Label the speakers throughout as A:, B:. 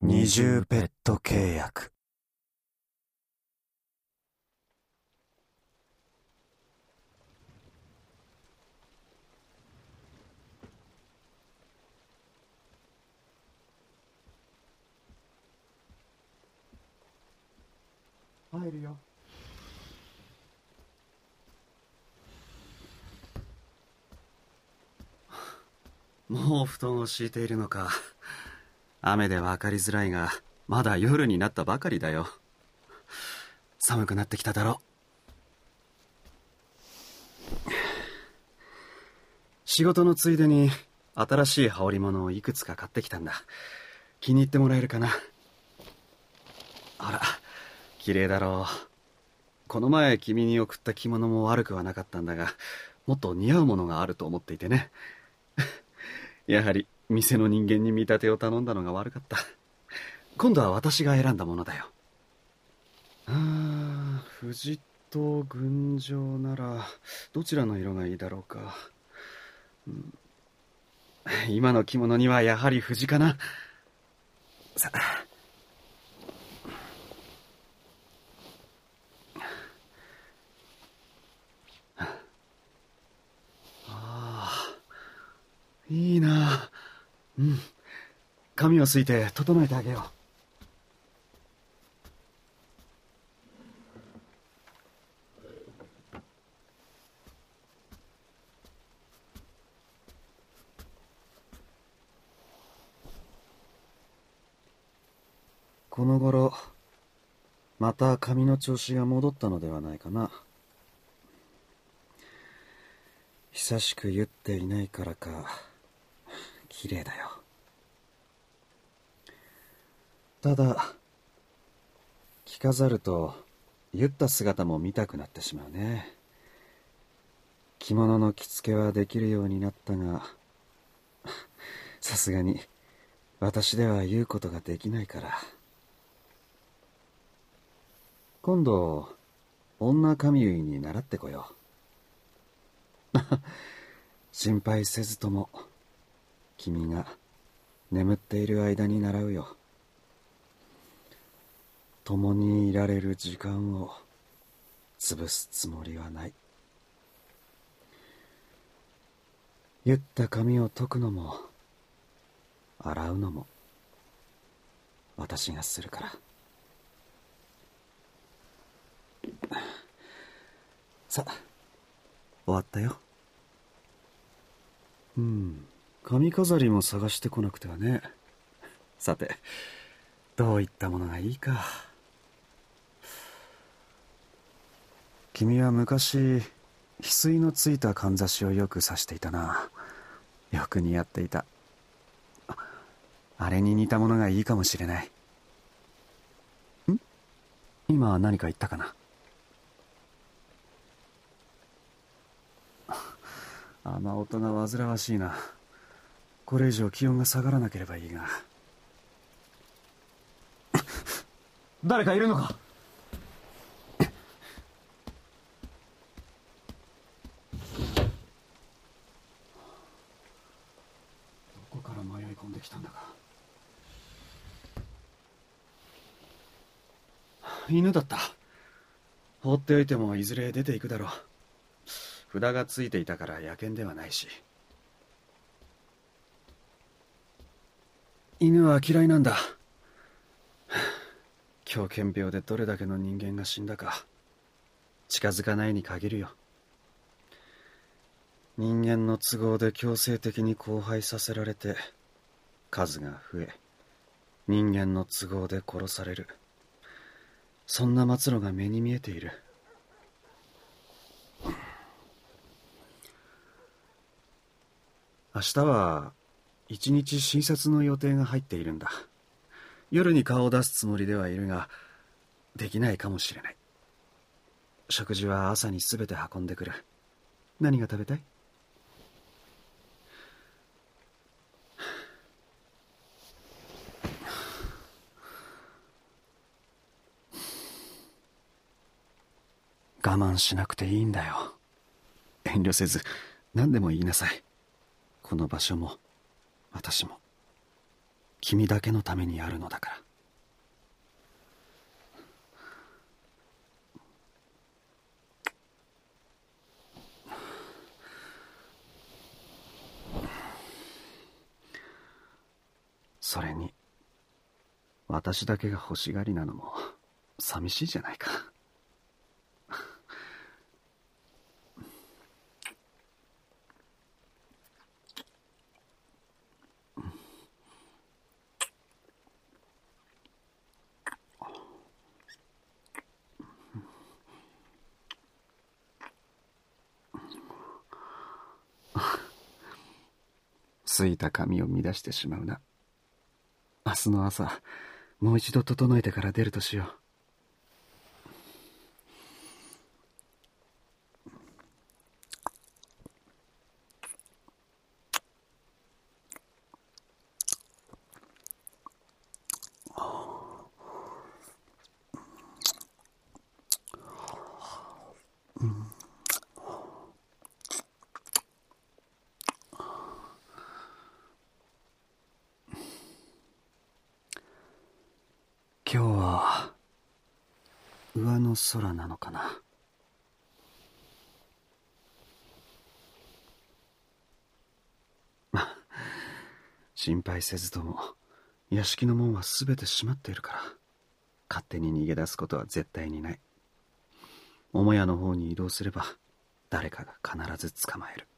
A: 二重ペット契約。
B: 入るよ。もう布団を敷いているのか。雨で分かりづらいが、まだ夜になったばかりだよ。寒くなってきただろう。仕事のついでに新しい羽織物をいくつか買ってきたんだ。気に入ってもらえるかな。ほら、綺麗だろう。この前君に送った着物も悪くはなかったんだが、もっと似合うものがあると思っていてね。やはり店の人間に見立てを頼んだのが悪かった。今度は私が選んだものだよ。富士と群青ならどちらの色がいいだろうか。今の着物にはやはり藤かな。さあ、いいな。髪をすいて整えてあげよう。この頃、また髪の調子が戻ったのではないかな。久しく結っていないからか、綺麗だよ。ただ、着飾ると、結った姿も見たくなってしまうね。着物の着付けはできるようになったが、さすがに、私では言うことができないから。今度、女髪結いに習ってこよう。心配せずとも、君が眠っている間に習うよ。共にいられる時間を潰すつもりはない。結った髪を解くのも、洗うのも、私がするから。さあ、終わったよ。髪飾りも探してこなくてはね。さて、どういったものがいいか。君は昔、翡翠のついたかんざしをよく刺していたな。よく似合っていた。あれに似たものがいいかもしれない。今何か言ったかな。雨音が煩わしいな。これ以上気温が下がらなければいいが。誰かいるのか。どこから迷い込んできたんだか。犬だった。放っておいてもいずれ出ていくだろう。札がついていたから野犬ではないし。犬は嫌いなんだ。狂犬病でどれだけの人間が死んだか近づかないに限るよ。人間の都合で強制的に交配させられて数が増え、人間の都合で殺される。そんな末路が目に見えている。明日は一日診察の予定が入っているんだ。夜に顔を出すつもりではいるが、できないかもしれない。食事は朝に全て運んでくる。何が食べたい？我慢しなくていいんだよ。遠慮せず何でも言いなさい。この場所も私も君だけのためにあるのだから。それに私だけが欲しがりなのも寂しいじゃないか。すいた髪を乱してしまうな。明日の朝もう一度整えてから出るとしよう。今日は上の空なのかな。心配せずとも屋敷の門はすべて閉まっているから、勝手に逃げ出すことは絶対にない。母屋の方に移動すれば誰かが必ず捕まえる。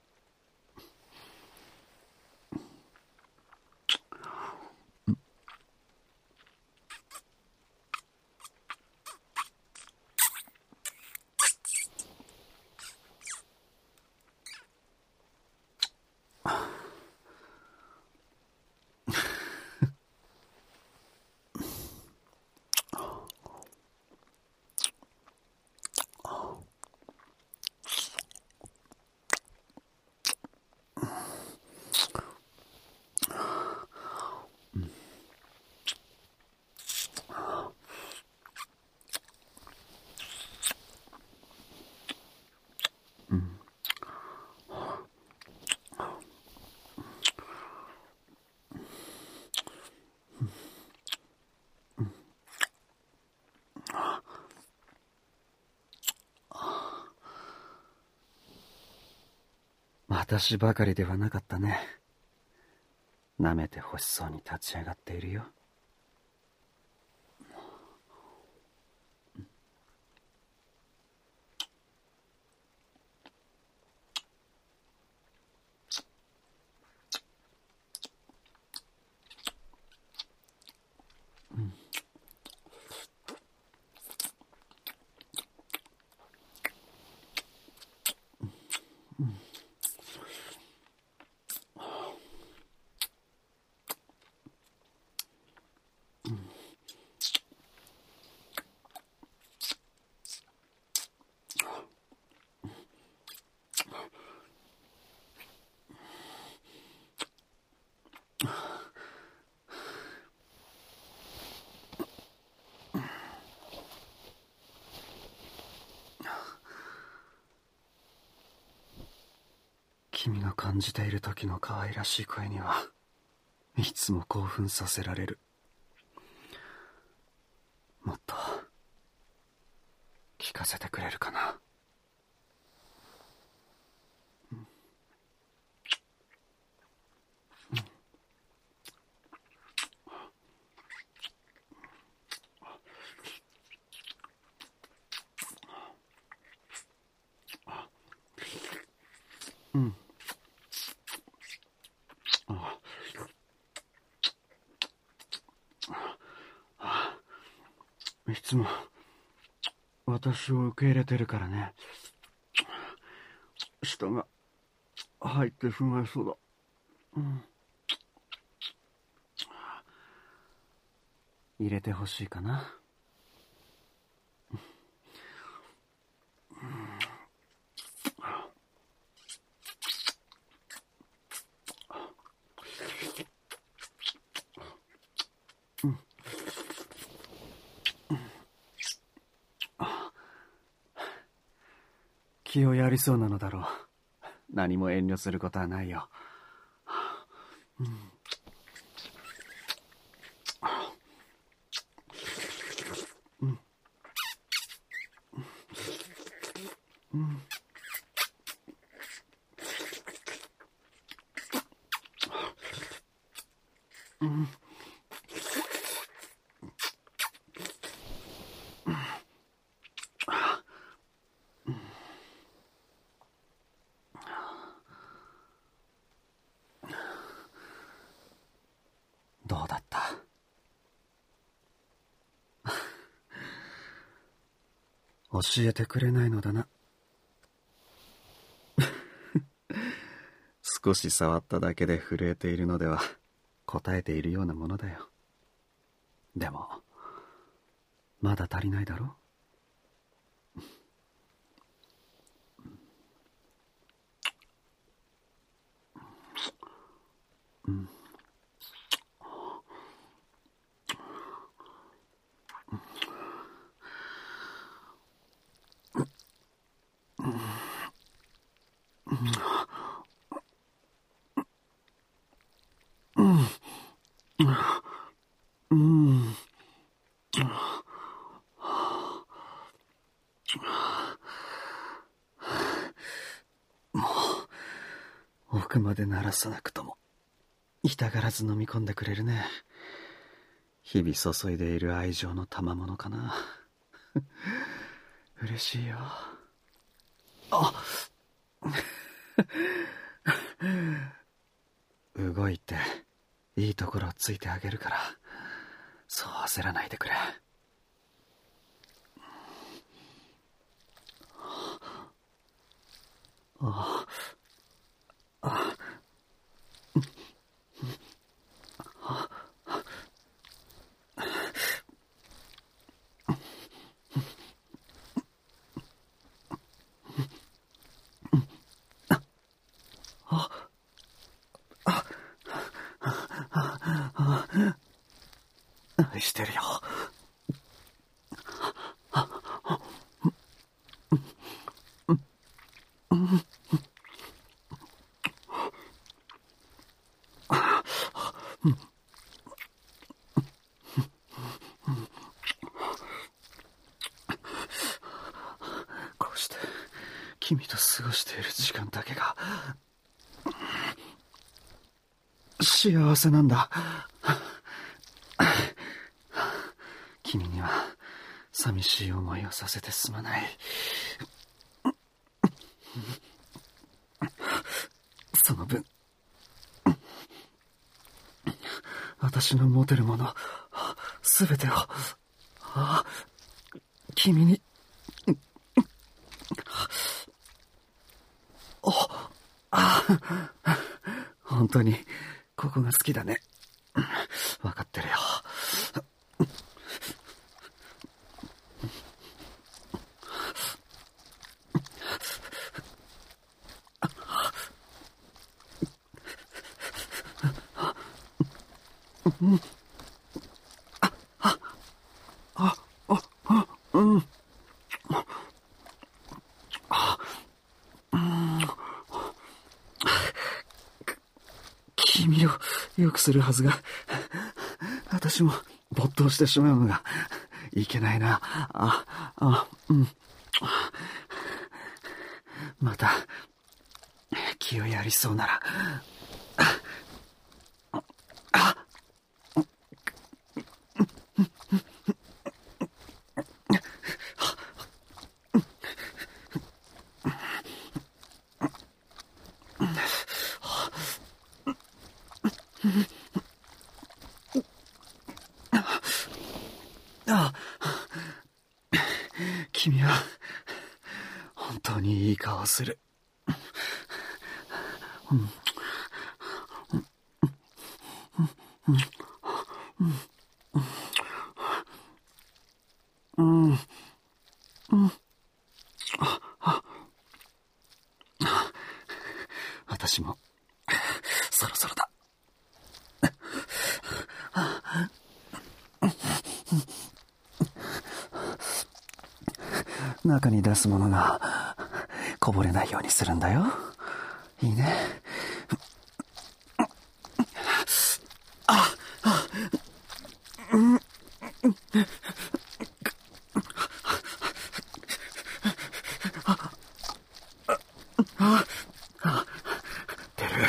B: 私ばかりではなかったね。舐めて欲しそうに立ち上がっているよ。君が感じている時の可愛らしい声にはいつも興奮させられる。もっと聞かせてくれるかな。うん。いつも私を受け入れてるからね。舌が入ってしまいそうだ。入れてほしいかな。気をやりそうなのだろう。何も遠慮することはないよ。 教えてくれないのだな。少し触っただけで震えているのでは答えているようなものだよ。でもまだ足りないだろ。奥まで鳴らさなくとも痛がらず飲み込んでくれるね。日々注いでいる愛情の賜物かな。嬉しいよ。あ動いていいところをついてあげるから、そう焦らないでくれ。ああ愛してるよ。こうして君と過ごしている時間だけが幸せなんだ。君には寂しい思いをさせてすまない。その分私の持てるものすべてを君に本当にここが好きだね。分かってるよ。君を良くするはずが、私も没頭してしまうのがいけないな。また気をやりそうなら、君は本当にいい顔をする。私もそろそろだ。中に出すものがこぼれないようにするんだよ。いいね。出る。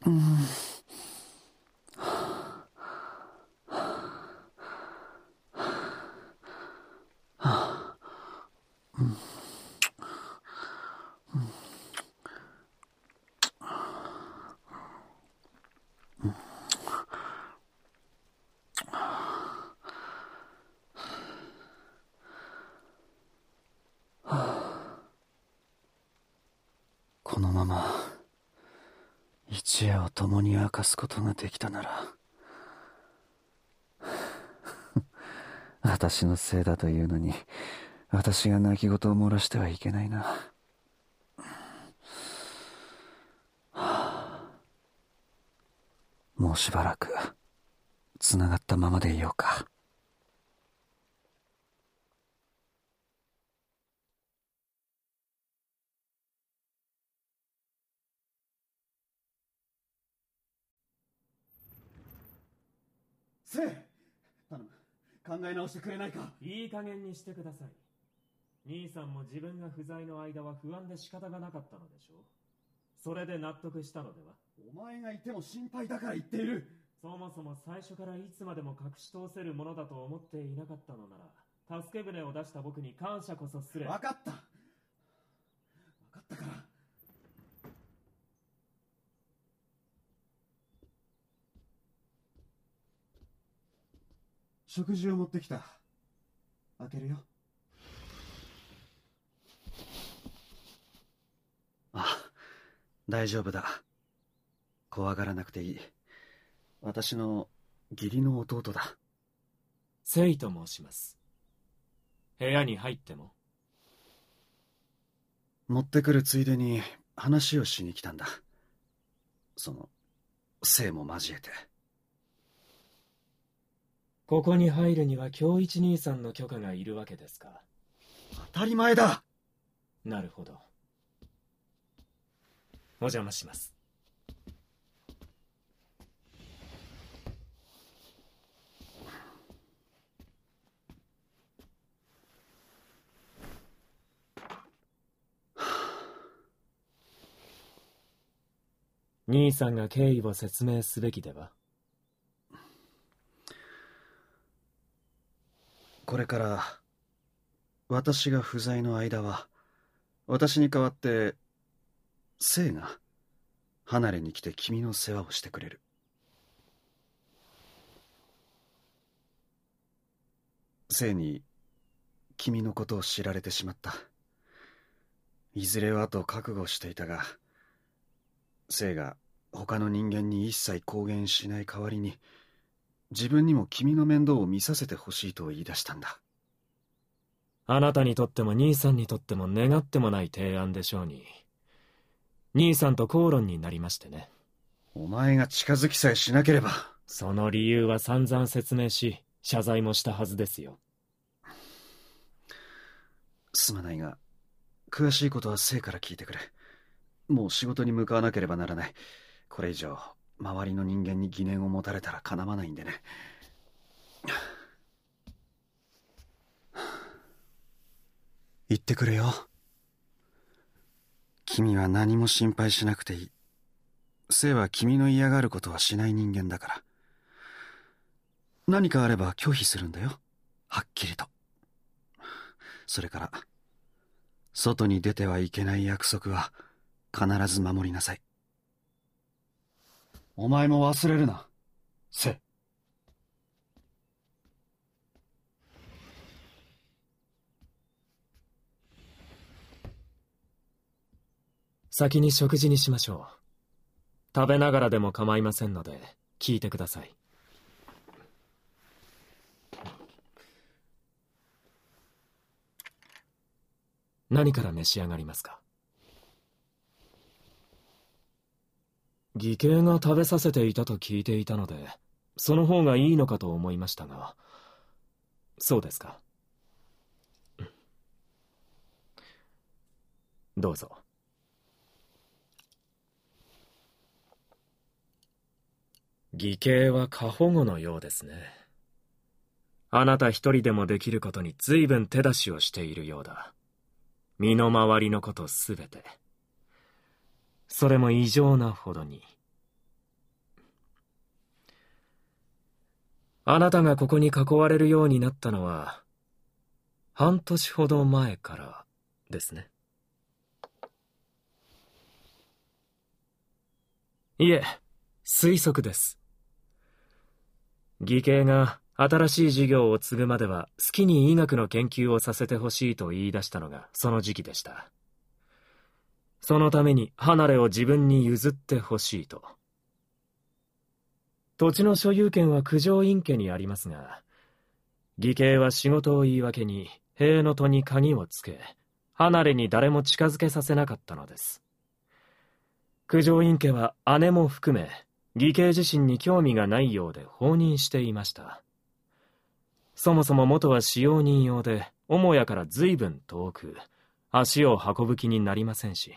A: このまま一夜を共に明かすことができたなら私のせいだというのに私が泣き言を漏らしてはいけないな。もうしばらくつながったままでいようか。
B: せい、頼む、考え直してくれないか。
C: いい加減にしてください。兄さんも自分が不在の間は不安で仕方がなかったのでしょう。それで納得したのでは。
B: お前がいても心配だから言っている。
C: そもそも最初からいつまでも隠し通せるものだと思っていなかったのなら、助け舟を出した僕に感謝こそすれ。
B: 分かったから。食事を持ってきた。開けるよ。あ、大丈夫だ。怖がらなくていい。私の義理の弟だ。
C: セイと申します。部屋に入っても。
B: 持ってくるついでに話をしに来たんだ。セイも交えて。
C: ここに入るには京一兄さんの許可がいるわけですか。
B: 当たり前だ。
C: なるほど。お邪魔します。兄さんが経緯を説明すべきでは。
B: これから私が不在の間は、私に代わってセイが離れに来て君の世話をしてくれる。セイに君のことを知られてしまった。いずれはと覚悟していたが、セイが他の人間に一切公言しない代わりに、自分にも君の面倒を見させてほしいと言い出したんだ。
C: あなたにとっても兄さんにとっても願ってもない提案でしょうに。兄さんと口論になりましてね。
B: お前が近づきさえしなければ。
C: その理由は散々説明し、謝罪もしたはずですよ。
B: すまないが、詳しいことはセイから聞いてくれ。もう仕事に向かわなければならない。これ以上周りの人間に疑念を持たれたらかなわないんでね。言ってくれよ。君は何も心配しなくていい。セイは君の嫌がることはしない人間だから。何かあれば拒否するんだよ。はっきりと。それから外に出てはいけない約束は必ず守りなさい。お前も忘れるな、セイ。
C: 先に食事にしましょう。食べながらでも構いませんので聞いてください。何から召し上がりますか。義兄が食べさせていたと聞いていたので、その方がいいのかと思いましたが。そうですか。どうぞ。義兄は過保護のようですね。あなた一人でもできることに随分手出しをしているようだ。身の回りのことすべて。それも異常なほどに。 あなたがここに囲われるようになったのは、半年ほど前からですね。いえ、推測です。義兄が新しい事業を継ぐまでは好きに医学の研究をさせてほしいと言い出したのがその時期でした。そのために離れを自分に譲ってほしいと。土地の所有権は九条院家にありますが、義兄は仕事を言い訳に塀の戸に鍵をつけ、離れに誰も近づけさせなかったのです。九条院家は姉も含め、義兄自身に興味がないようで放任していました。そもそも元は使用人用で、母屋から随分遠く、足を運ぶ気になりませんし。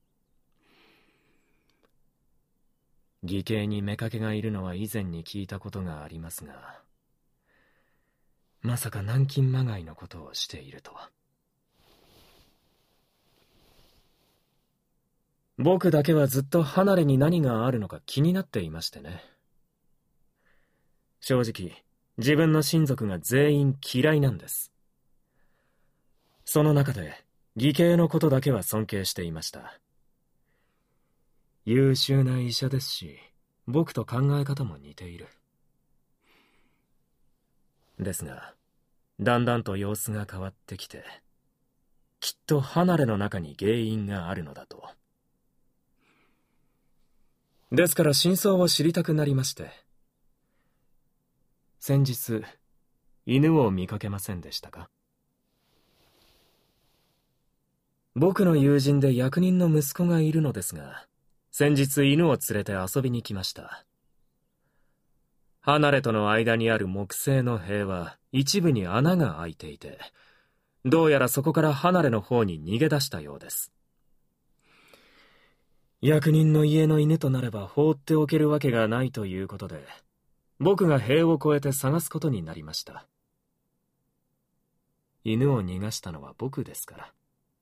C: 義兄に妾がいるのは以前に聞いたことがありますが、まさか南京まがいのことをしているとは。僕だけはずっと離れに何があるのか気になっていましてね。正直、自分の親族が全員嫌いなんです。その中で、義兄のことだけは尊敬していました。優秀な医者ですし、僕と考え方も似ている。ですが、だんだんと様子が変わってきて、きっと離れの中に原因があるのだと。ですから真相を知りたくなりまして。先日、犬を見かけませんでしたか？僕の友人で役人の息子がいるのですが、先日犬を連れて遊びに来ました。離れとの間にある木製の塀は一部に穴が開いていて、どうやらそこから離れの方に逃げ出したようです。役人の家の犬となれば放っておけるわけがないということで、僕が塀を越えて探すことになりました。犬を逃がしたのは僕ですから。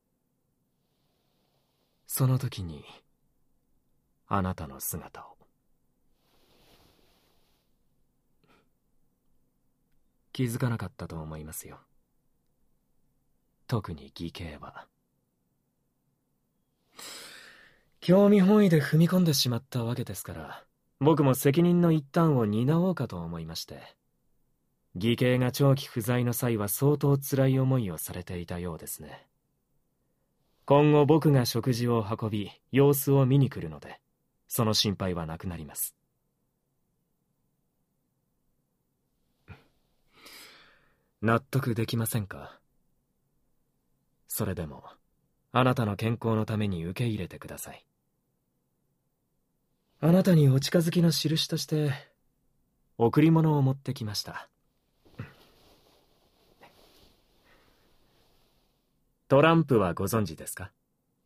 C: その時に、あなたの姿を。気づかなかったと思いますよ。特に義兄は。興味本位で踏み込んでしまったわけですから、僕も責任の一端を担おうかと思いまして。義兄が長期不在の際は相当辛い思いをされていたようですね。今後僕が食事を運び、様子を見に来るので、その心配はなくなります。納得できませんか？それでも、あなたの健康のために受け入れてください。あなたにお近づきの印として、贈り物を持ってきました。トランプはご存知ですか？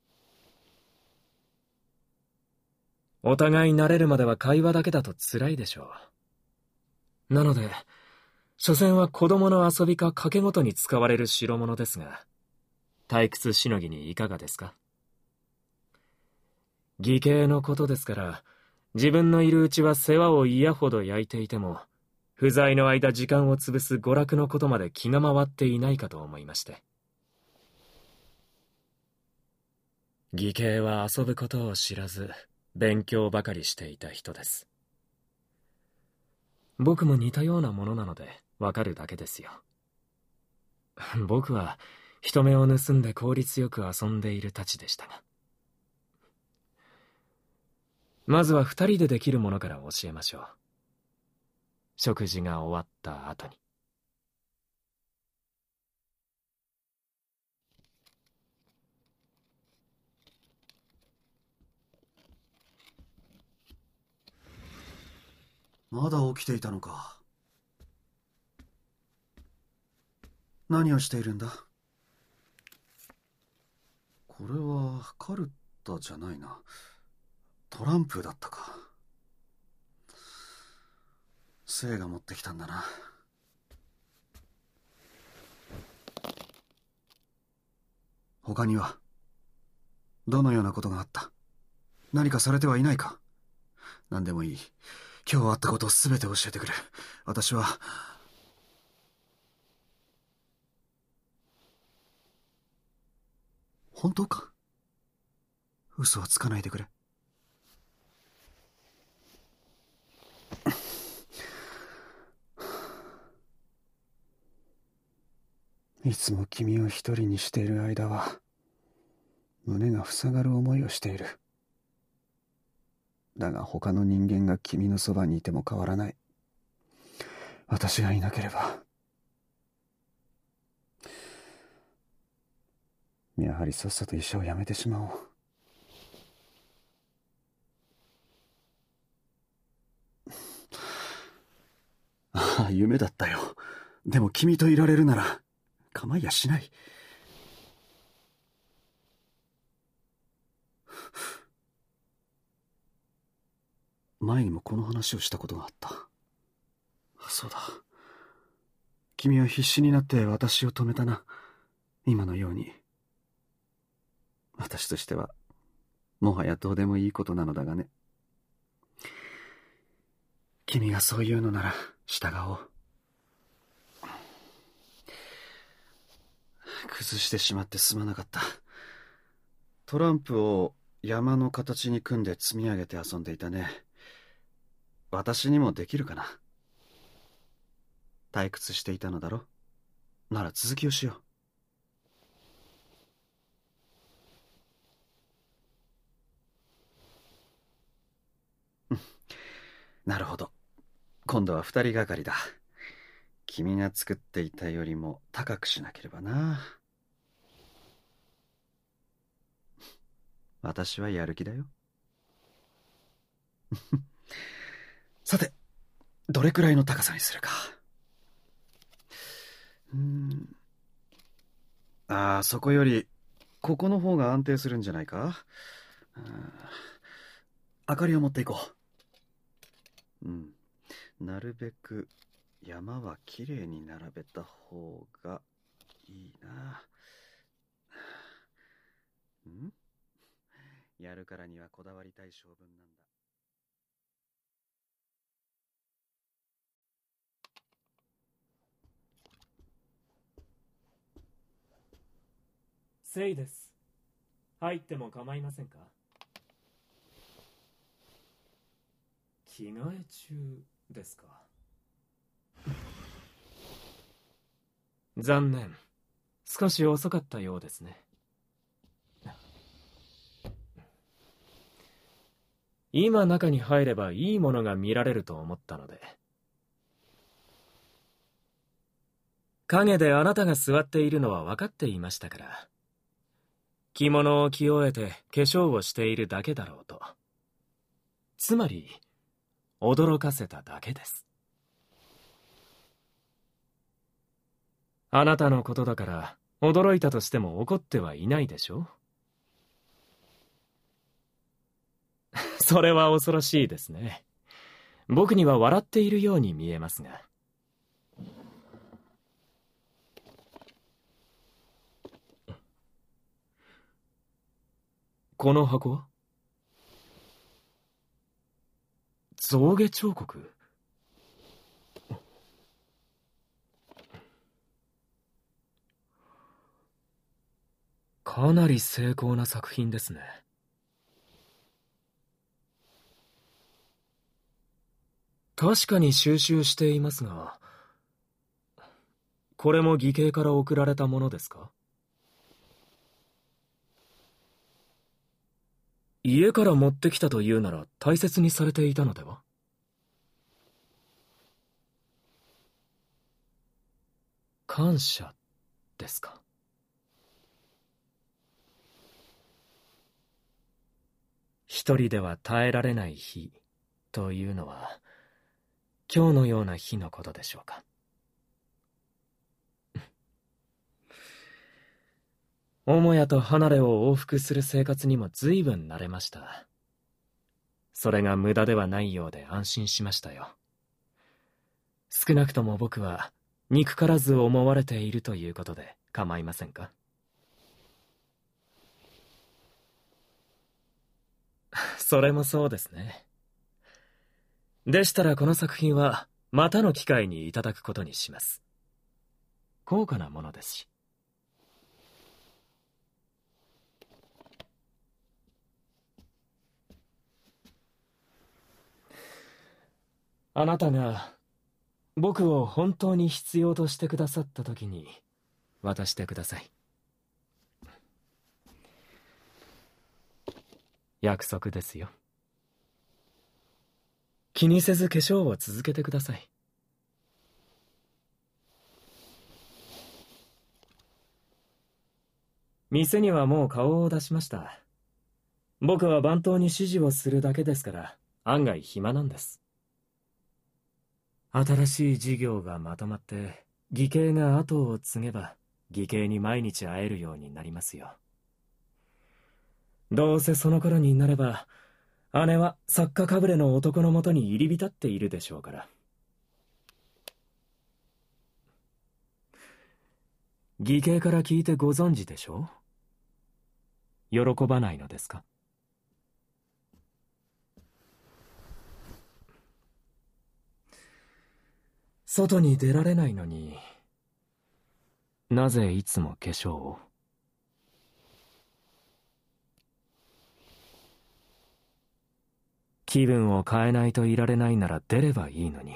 C: お互い慣れるまでは会話だけだと辛いでしょう。なので、所詮は子供の遊びか賭け事に使われる代物ですが、退屈しのぎにいかがですか？義兄のことですから、自分のいるうちは世話を嫌ほど焼いていても、不在の間時間を潰す娯楽のことまで気が回っていないかと思いまして。義兄は遊ぶことを知らず、勉強ばかりしていた人です。僕も似たようなものなので、わかるだけですよ。僕は、人目を盗んで効率よく遊んでいるたちでしたが。まずは二人でできるものから教えましょう。食事が終わった後に。
A: まだ起きていたのか。何をしているんだ？これはカルタじゃないな。トランプだったか。聖が持ってきたんだな。他にはどのようなことがあった？何かされてはいないか？何でもいい。
B: 今日あったことを全て教えてくれ。私は。本当か？嘘はつかないでくれ。
A: いつも君を一人にしている間は、胸が塞がる思いをしている。だが他の人間が君のそばにいても変わらない。私がいなければ。やはりさっさと医者を辞めてしまおう。
B: ああ、夢だったよ。でも君といられるなら構いやしない。前にもこの話をしたことがあった。そうだ。君は必死になって私を止めたな。今のように。私としてはもはやどうでもいいことなのだがね。君がそう言うのなら従おう。崩してしまってすまなかった。トランプを山の形に組んで積み上げて遊んでいたね。私にもできるかな。退屈していたのだろ。なら続きをしよう。なるほど。今度は二人がかりだ。君が作っていたよりも高くしなければな。私はやる気だよ。さて、どれくらいの高さにするか。ああ、そこよりここの方が安定するんじゃないか。明かりを持っていこう。なるべく山はきれいに並べた方がいいな。やるからにはこだわりたい性分なんだ。
C: セイです。入っても構いませんか？着替え中ですか？残念。少し遅かったようですね。今中に入ればいいものが見られると思ったので。影であなたが座っているのは分かっていましたから。着物を着終えて化粧をしているだけだろうと。つまり、驚かせただけです。あなたのことだから驚いたとしても怒ってはいないでしょ？それは恐ろしいですね。僕には笑っているように見えますが。この箱は？象牙彫刻？かなり精巧な作品ですね。確かに収集していますが、これも義兄から送られたものですか？家から持ってきたというなら大切にされていたのでは？感謝ですか？一人では耐えられない日というのは今日のような日のことでしょうか。母屋と離れを往復する生活にも随分慣れました。それが無駄ではないようで安心しましたよ。少なくとも僕は憎からず思われているということで構いませんか？それもそうですね。 でしたらこの作品はまたの機会にいただくことにします。高価なものですし。あなたが僕を本当に必要としてくださった時に渡してください。約束ですよ。気にせず化粧を続けてください。店にはもう顔を出しました。僕は番頭に指示をするだけですから案外暇なんです。新しい事業がまとまって義兄が後を継げば義兄に毎日会えるようになりますよ。どうせその頃になれば姉は作家かぶれの男のもとに入り浸っているでしょうから。義兄から聞いてご存知でしょう？喜ばないのですか？外に出られないのになぜいつも化粧を？気分を変えないといられないなら出ればいいのに。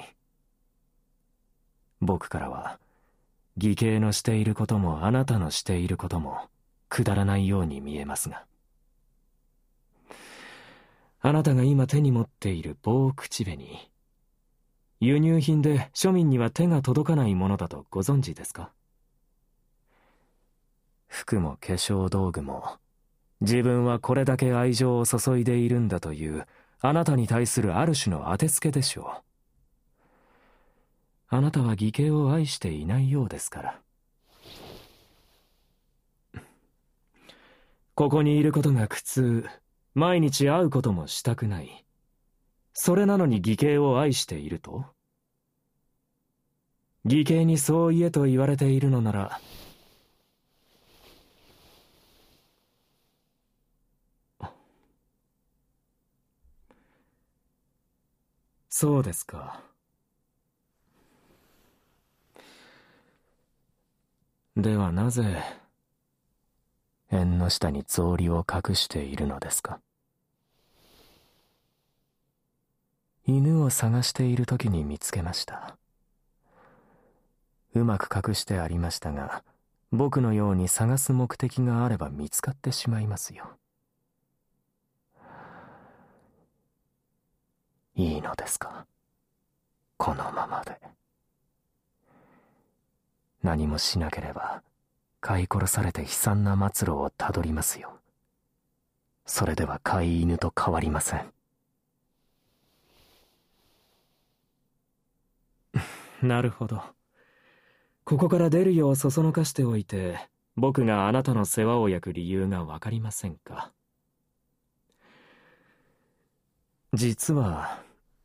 C: 僕からは義兄のしていることもあなたのしていることもくだらないように見えますが、あなたが今手に持っている棒口紅、輸入品で庶民には手が届かないものだとご存知ですか？服も化粧道具も自分はこれだけ愛情を注いでいるんだというあなたに対するある種の当てつけでしょう。あなたは義兄を愛していないようですから。ここにいることが苦痛、毎日会うこともしたくない。それなのに義兄を愛していると？義兄にそう言えと言われているのなら、そうですか。ではなぜ縁の下に草履を隠しているのですか？犬を探している時に見つけました。うまく隠してありましたが、僕のように探す目的があれば見つかってしまいますよ。いいのですか？このままで。何もしなければ飼い殺されて悲惨な末路をたどりますよ。それでは飼い犬と変わりません。なるほど。ここから出るようそそのかしておいて、僕があなたの世話を焼く理由がわかりませんか？実は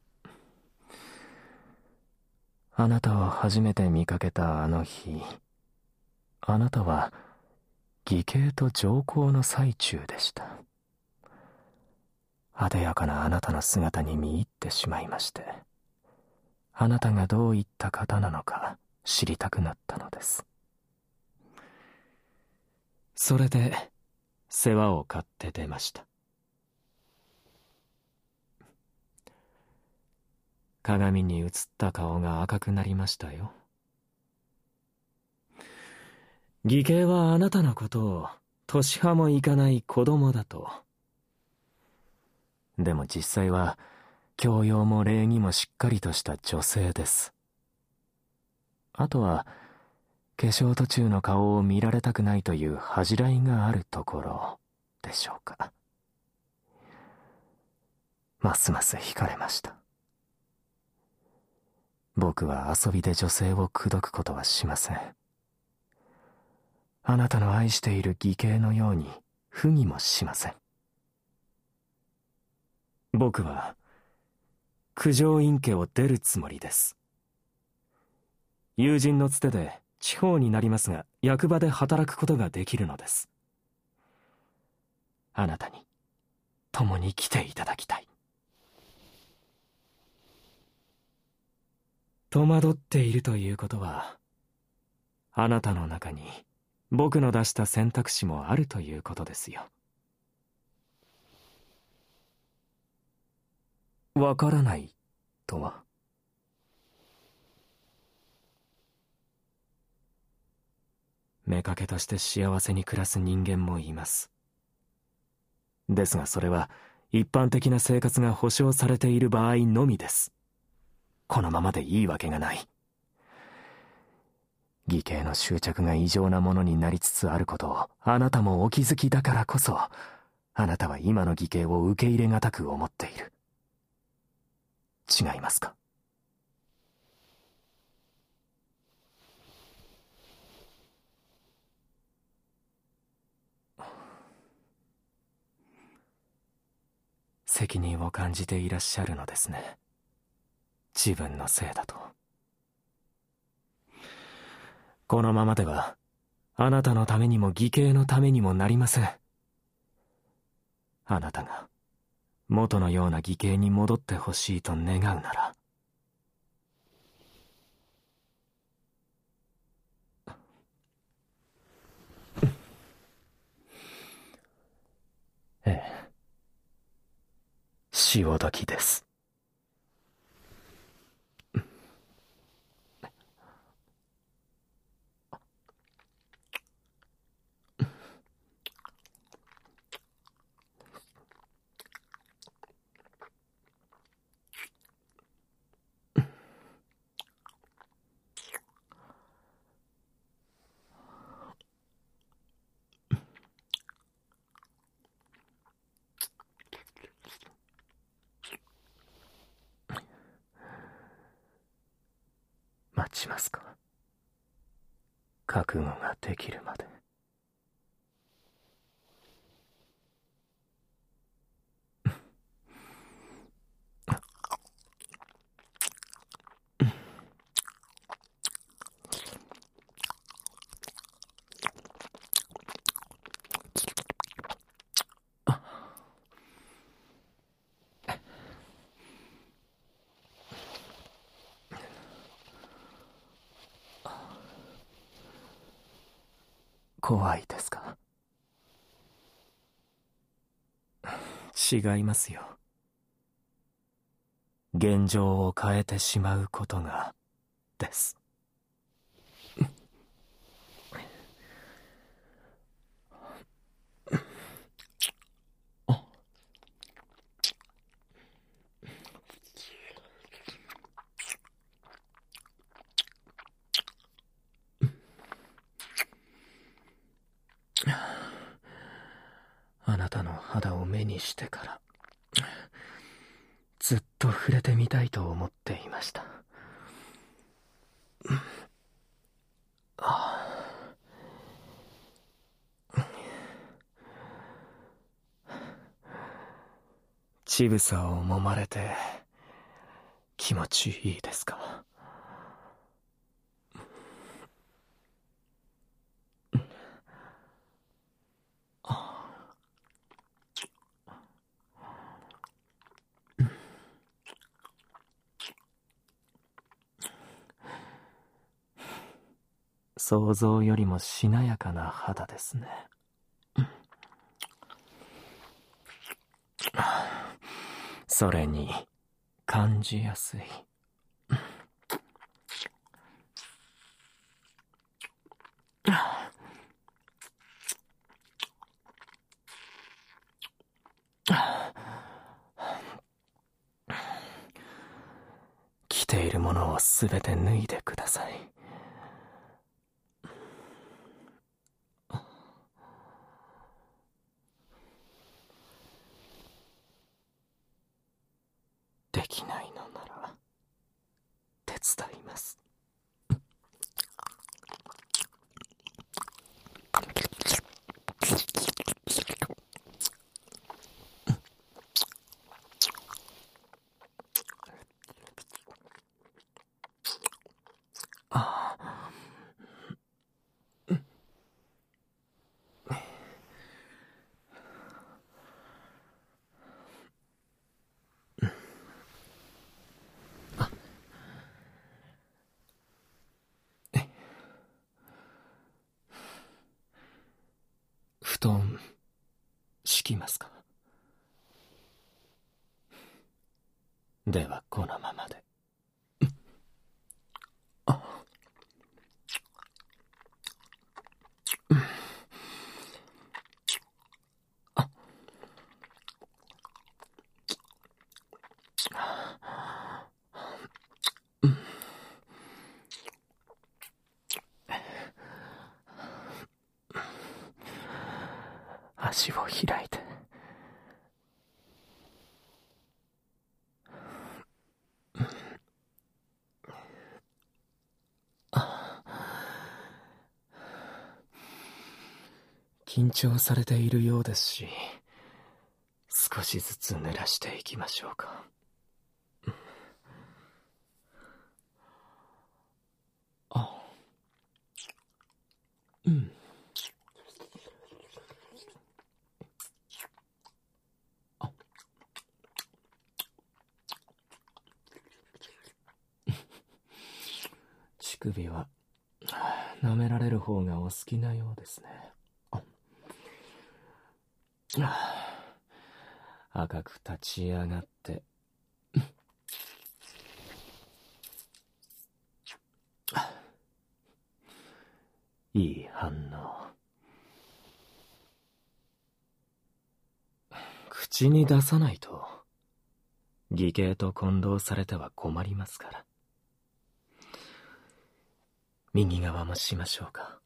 C: あなたを初めて見かけたあの日、あなたは義兄と上皇の最中でした。あでやかなあなたの姿に見入ってしまいまして、あなたがどういった方なのか知りたくなったのです。それで世話を買って出ました。鏡に映った顔が赤くなりましたよ。義兄はあなたのことを年派もいかない子供だと。でも実際は教養も礼儀もしっかりとした女性です。あとは化粧途中の顔を見られたくないという恥じらいがあるところでしょうか。ますます惹かれました。僕は遊びで女性を口説くことはしません。あなたの愛している義兄のように不義もしません。僕は九条院家を出るつもりです。友人のつてで地方になりますが、役場で働くことができるのです。あなたに共に来ていただきたい。 戸惑っているということは、あなたの中に僕の出した選択肢もあるということですよ。わからないとは？妾として幸せに暮らす人間もいます。ですがそれは一般的な生活が保障されている場合のみです。このままでいいわけがない。義兄の執着が異常なものになりつつあることをあなたもお気づきだからこそ、あなたは今の義兄を受け入れがたく思っている。違いますか？責任を感じていらっしゃるのですね。自分のせいだと。このままではあなたのためにも義兄のためにもなりません。あなたが元のような義兄に戻ってほしいと願うなら、ええ、潮時です。待ちますか？覚悟ができるまで。怖いですか？違いますよ。現状を変えてしまうことがです。あなたの肌を目にしてからずっと触れてみたいと思っていました。乳房を揉まれて気持ちいいですか？想像よりもしなやかな肌ですね。それに感じやすい。着ているものをすべて脱いでください。できないのなら手伝います。 団敷きますか？ではこのままで。足を開いて。緊張されているようですし、少しずつ濡らしていきましょうか。乳首は舐められる方がお好きなようですね。赤く立ち上がって、いい反応。口に出さないと義兄と混同されては困りますから。右側もしましょうか。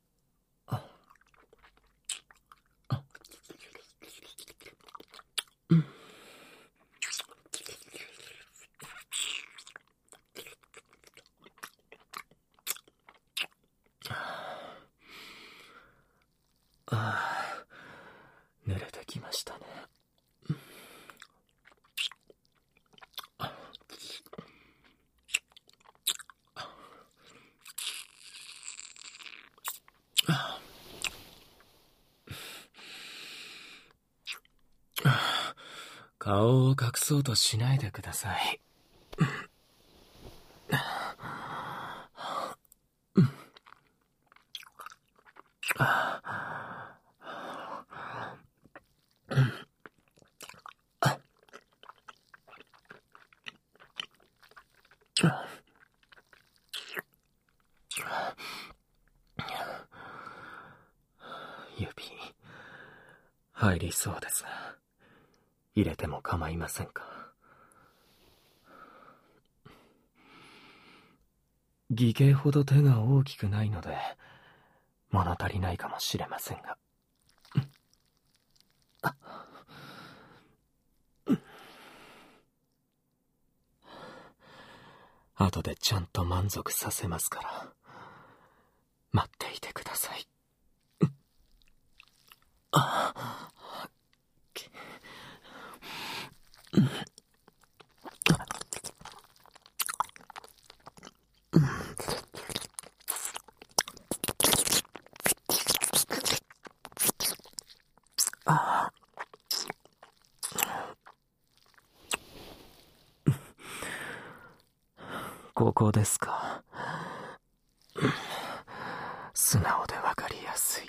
C: 濡れてきましたね。顔を隠そうとしないでください。指入りそうですが、入れても構いませんか？義兄ほど手が大きくないので物足りないかもしれませんが。後でちゃんと満足させますから待っていてください。ここですか。素直でわかりやすい。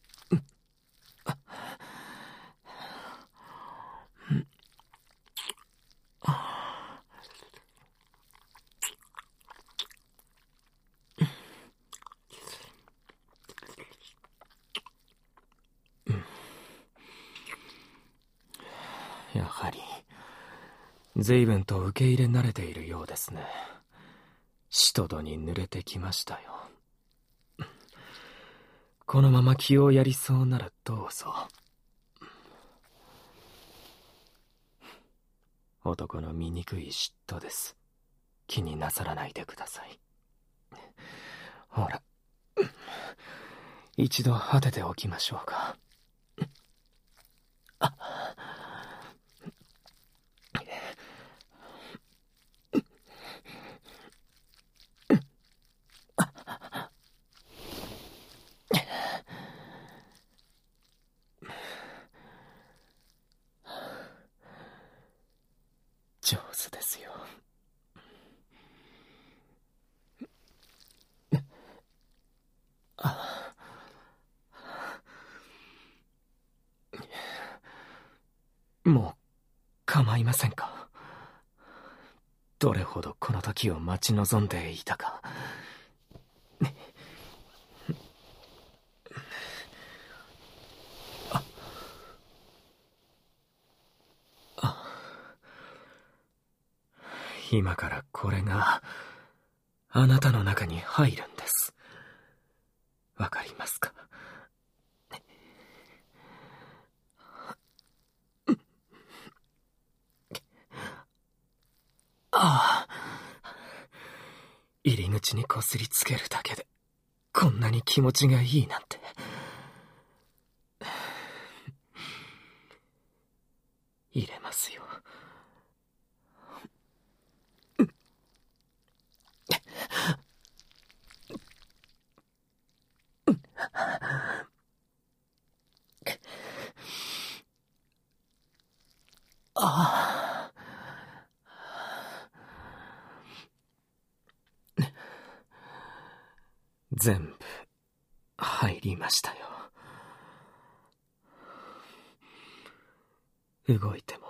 C: やはり随分と受け入れ慣れているようですね。しとどに濡れてきましたよ。このまま気をやりそうならどうぞ。男の醜い嫉妬です。気になさらないでください。ほら、一度果てておきましょうか。上手ですよ。 もう構いませんか？どれほどこの時を待ち望んでいたか。今からこれがあなたの中に入るんです。わかりますか？ああ。入り口にこすりつけるだけでこんなに気持ちがいいなんて。入れますよ。ああ。全部入りましたよ。動いても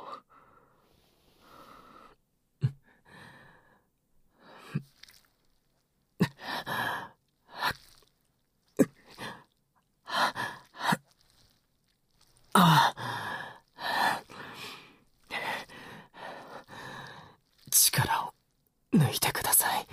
C: ああ。力を抜いてください。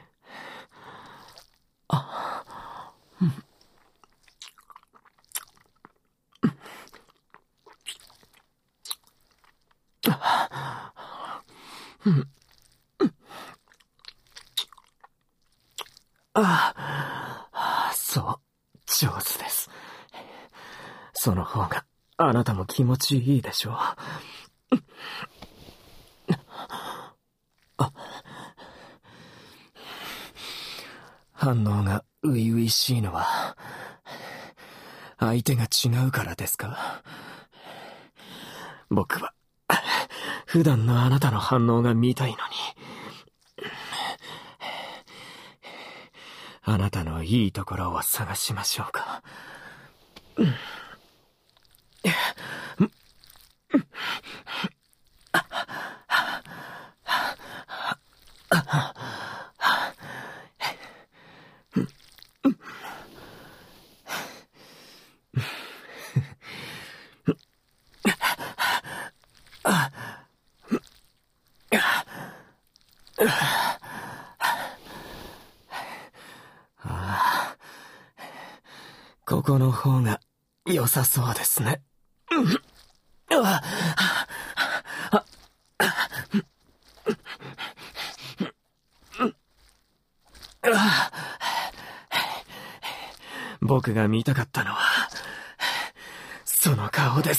C: そう、上手です。その方があなたも気持ちいいでしょう。反応が初々しいのは相手が違うからですか？僕は普段のあなたの反応が見たいのに。あなたのいいところを探しましょうか。ここの方が良さそうですね。僕が見たかったのはその顔です。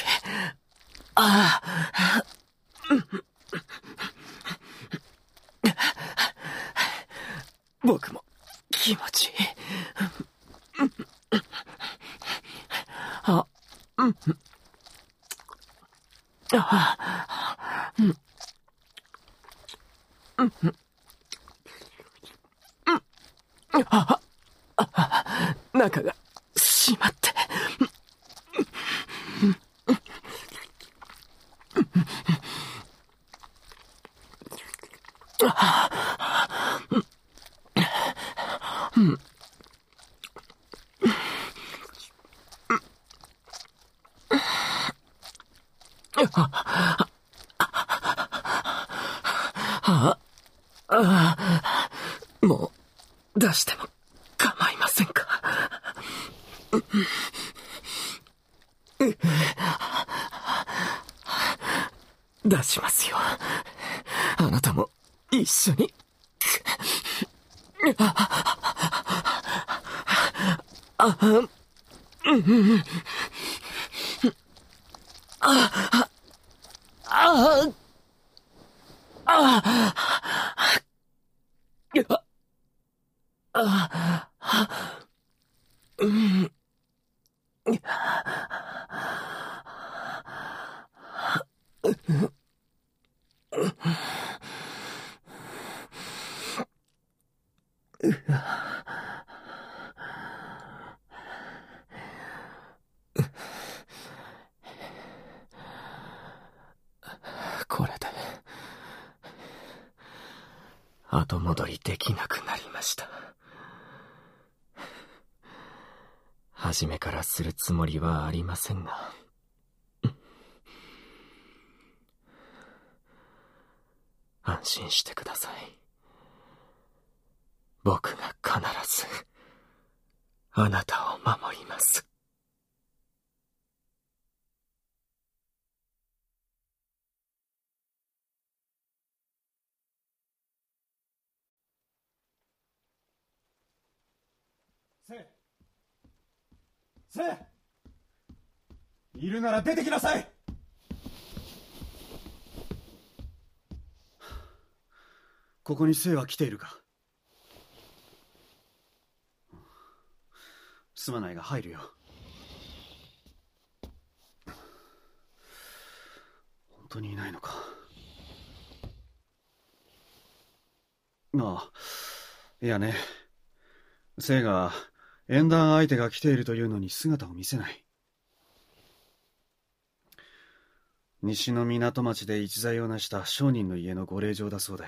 C: 僕も気持ちいい。中が閉まって。もう出しても構いませんか？出しますよ。あなたも一緒に。 後戻りできなくなりました。初めからするつもりはありませんが。安心してください。僕が必ずあなたを守ります。
A: せいるなら出てきなさい。
B: ここに生は来ているか？すまないが入るよ。本当にいないのか？ああ、いやね、生が縁談相手が来ているというのに姿を見せない。西の港町で一財を成した商人の家のご令嬢だそうだよ。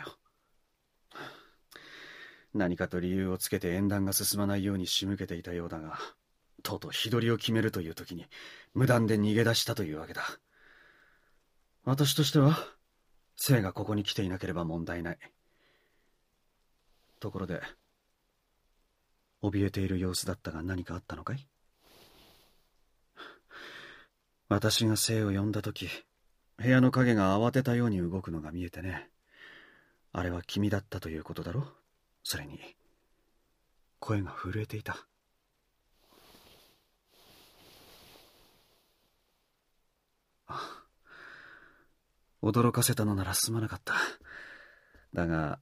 B: 何かと理由をつけて縁談が進まないように仕向けていたようだが、とうとう日取りを決めるという時に無断で逃げ出したというわけだ。私としては生がここに来ていなければ問題ない。ところで怯えている様子だったが何かあったのかい？私が生を呼んだ時、部屋の影が慌てたように動くのが見えてね。あれは君だったということだろ？それに声が震えていた。あ、驚かせたのならすまなかった。だが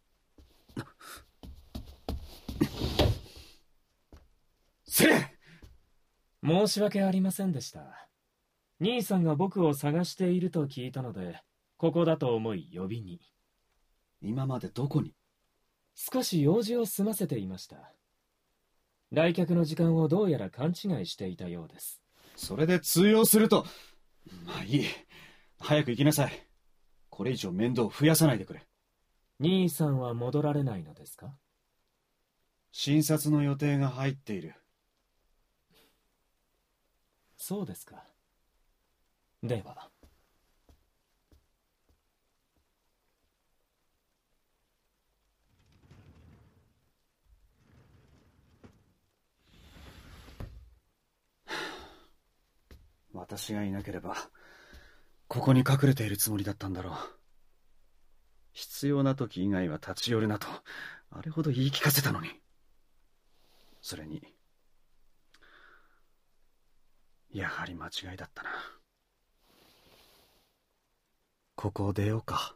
A: せい！
C: 申し訳ありませんでした。兄さんが僕を探していると聞いたので、ここだと思い呼びに。
B: 今までどこに？
C: 少し用事を済ませていました。来客の時間をどうやら勘違いしていたようです。
B: それで通用すると。まあいい。早く行きなさい。これ以上面倒を増やさないでくれ。
C: 兄さんは戻られないのですか？
B: 診察の予定が入っている。
C: そうですか。では。
B: 私がいなければここに隠れているつもりだったんだろう。必要な時以外は立ち寄るなとあれほど言い聞かせたのに。それにやはり間違いだったな。ここを出ようか。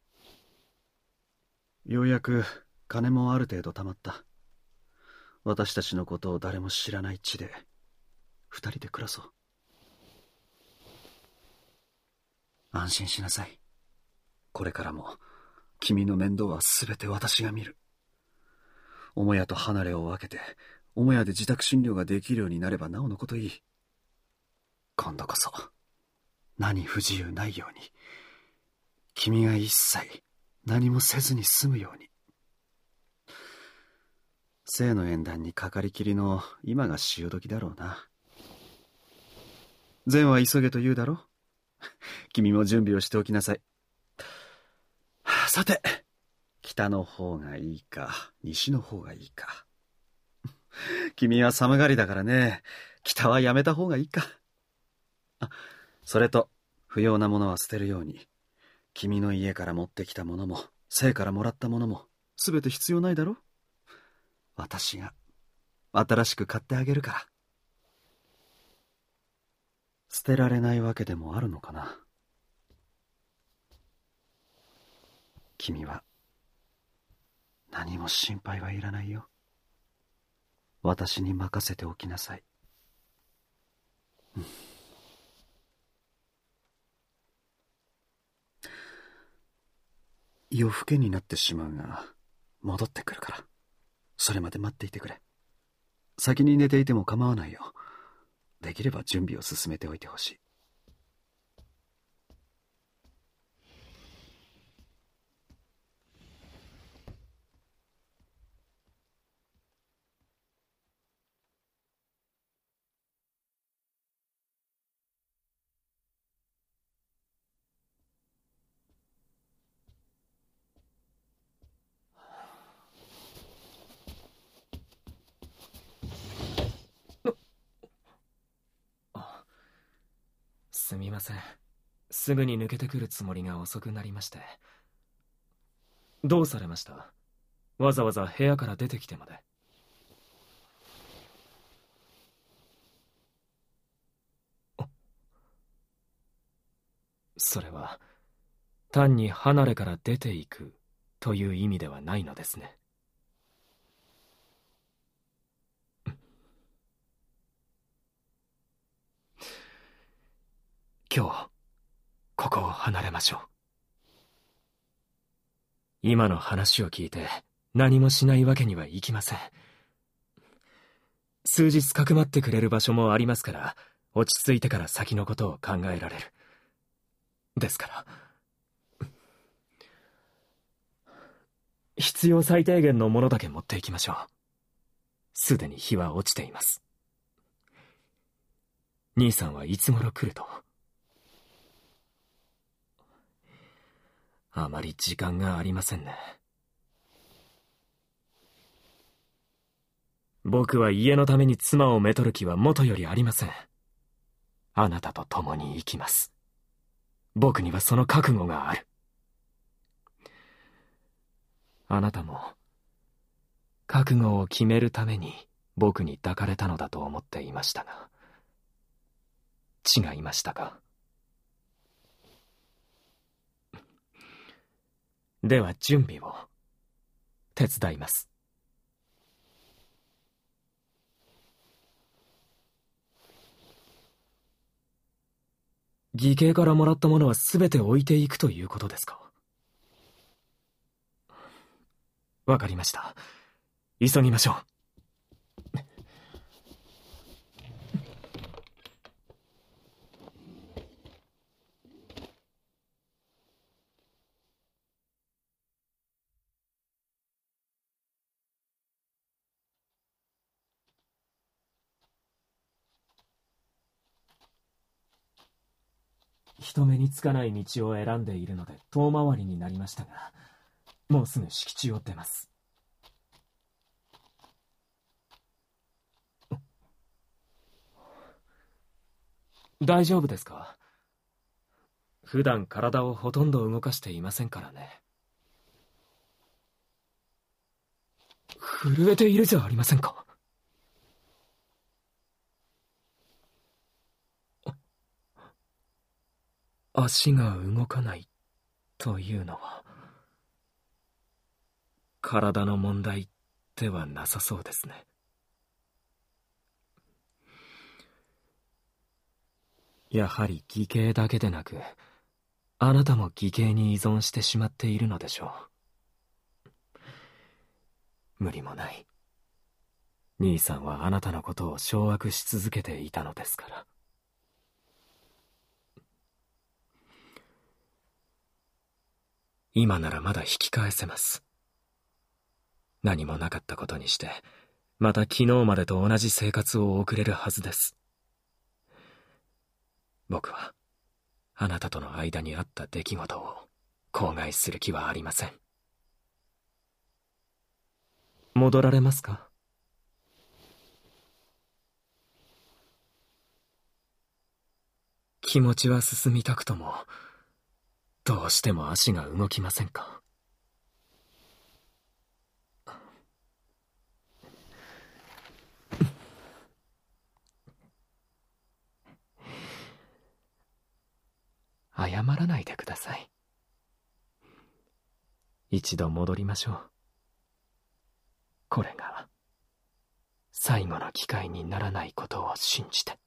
B: ようやく金もある程度貯まった。私たちのことを誰も知らない地で二人で暮らそう。安心しなさい。これからも君の面倒は全て私が見る。母屋と離れを分けて母屋で自宅診療ができるようになればなおのこといい。今度こそ何不自由ないように、君が一切何もせずに済むように。生の縁談にかかりきりの今が潮時だろうな。善は急げと言うだろ。君も準備をしておきなさい。さて、北の方がいいか西の方がいいか。君は寒がりだからね、北はやめた方がいいか。あ、それと不要なものは捨てるように。君の家から持ってきたものも生からもらったものも全て必要ないだろ。私が新しく買ってあげるから。捨てられないわけでもあるのかな。君は何も心配はいらないよ。私に任せておきなさい。夜更けになってしまうが戻ってくるから、それまで待っていてくれ。先に寝ていても構わないよ。できれば準備を進めておいてほしい。
C: すみません。すぐに抜けてくるつもりが遅くなりまして。どうされました？わざわざ部屋から出てきてまで。それは、単に離れから出ていくという意味ではないのですね。今日、ここを離れましょう。今の話を聞いて何もしないわけにはいきません。数日かくまってくれる場所もありますから、落ち着いてから先のことを考えられる。ですから、必要最低限のものだけ持っていきましょう。すでに日は落ちています。兄さんはいつ頃来ると？あまり時間がありませんね。僕は家のために妻をめとる気はもとよりありません。あなたと共に生きます。僕にはその覚悟がある。あなたも覚悟を決めるために僕に抱かれたのだと思っていましたが、違いましたか？では準備を手伝います。義兄からもらったものは全て置いていくということですか？わかりました。急ぎましょう。人目につかない道を選んでいるので遠回りになりましたが、もうすぐ敷地を出ます。大丈夫ですか？普段体をほとんど動かしていませんからね。震えているじゃありませんか。足が動かないというのは体の問題ではなさそうですね。やはり義兄だけでなく、あなたも義兄に依存してしまっているのでしょう。無理もない。兄さんはあなたのことを掌握し続けていたのですから。今ならまだ引き返せます。何もなかったことにして、また昨日までと同じ生活を送れるはずです。僕は、あなたとの間にあった出来事を口外する気はありません。戻られますか？気持ちは進みたくとも、どうしても足が動きませんか？謝らないでください。一度戻りましょう。これが最後の機会にならないことを信じて。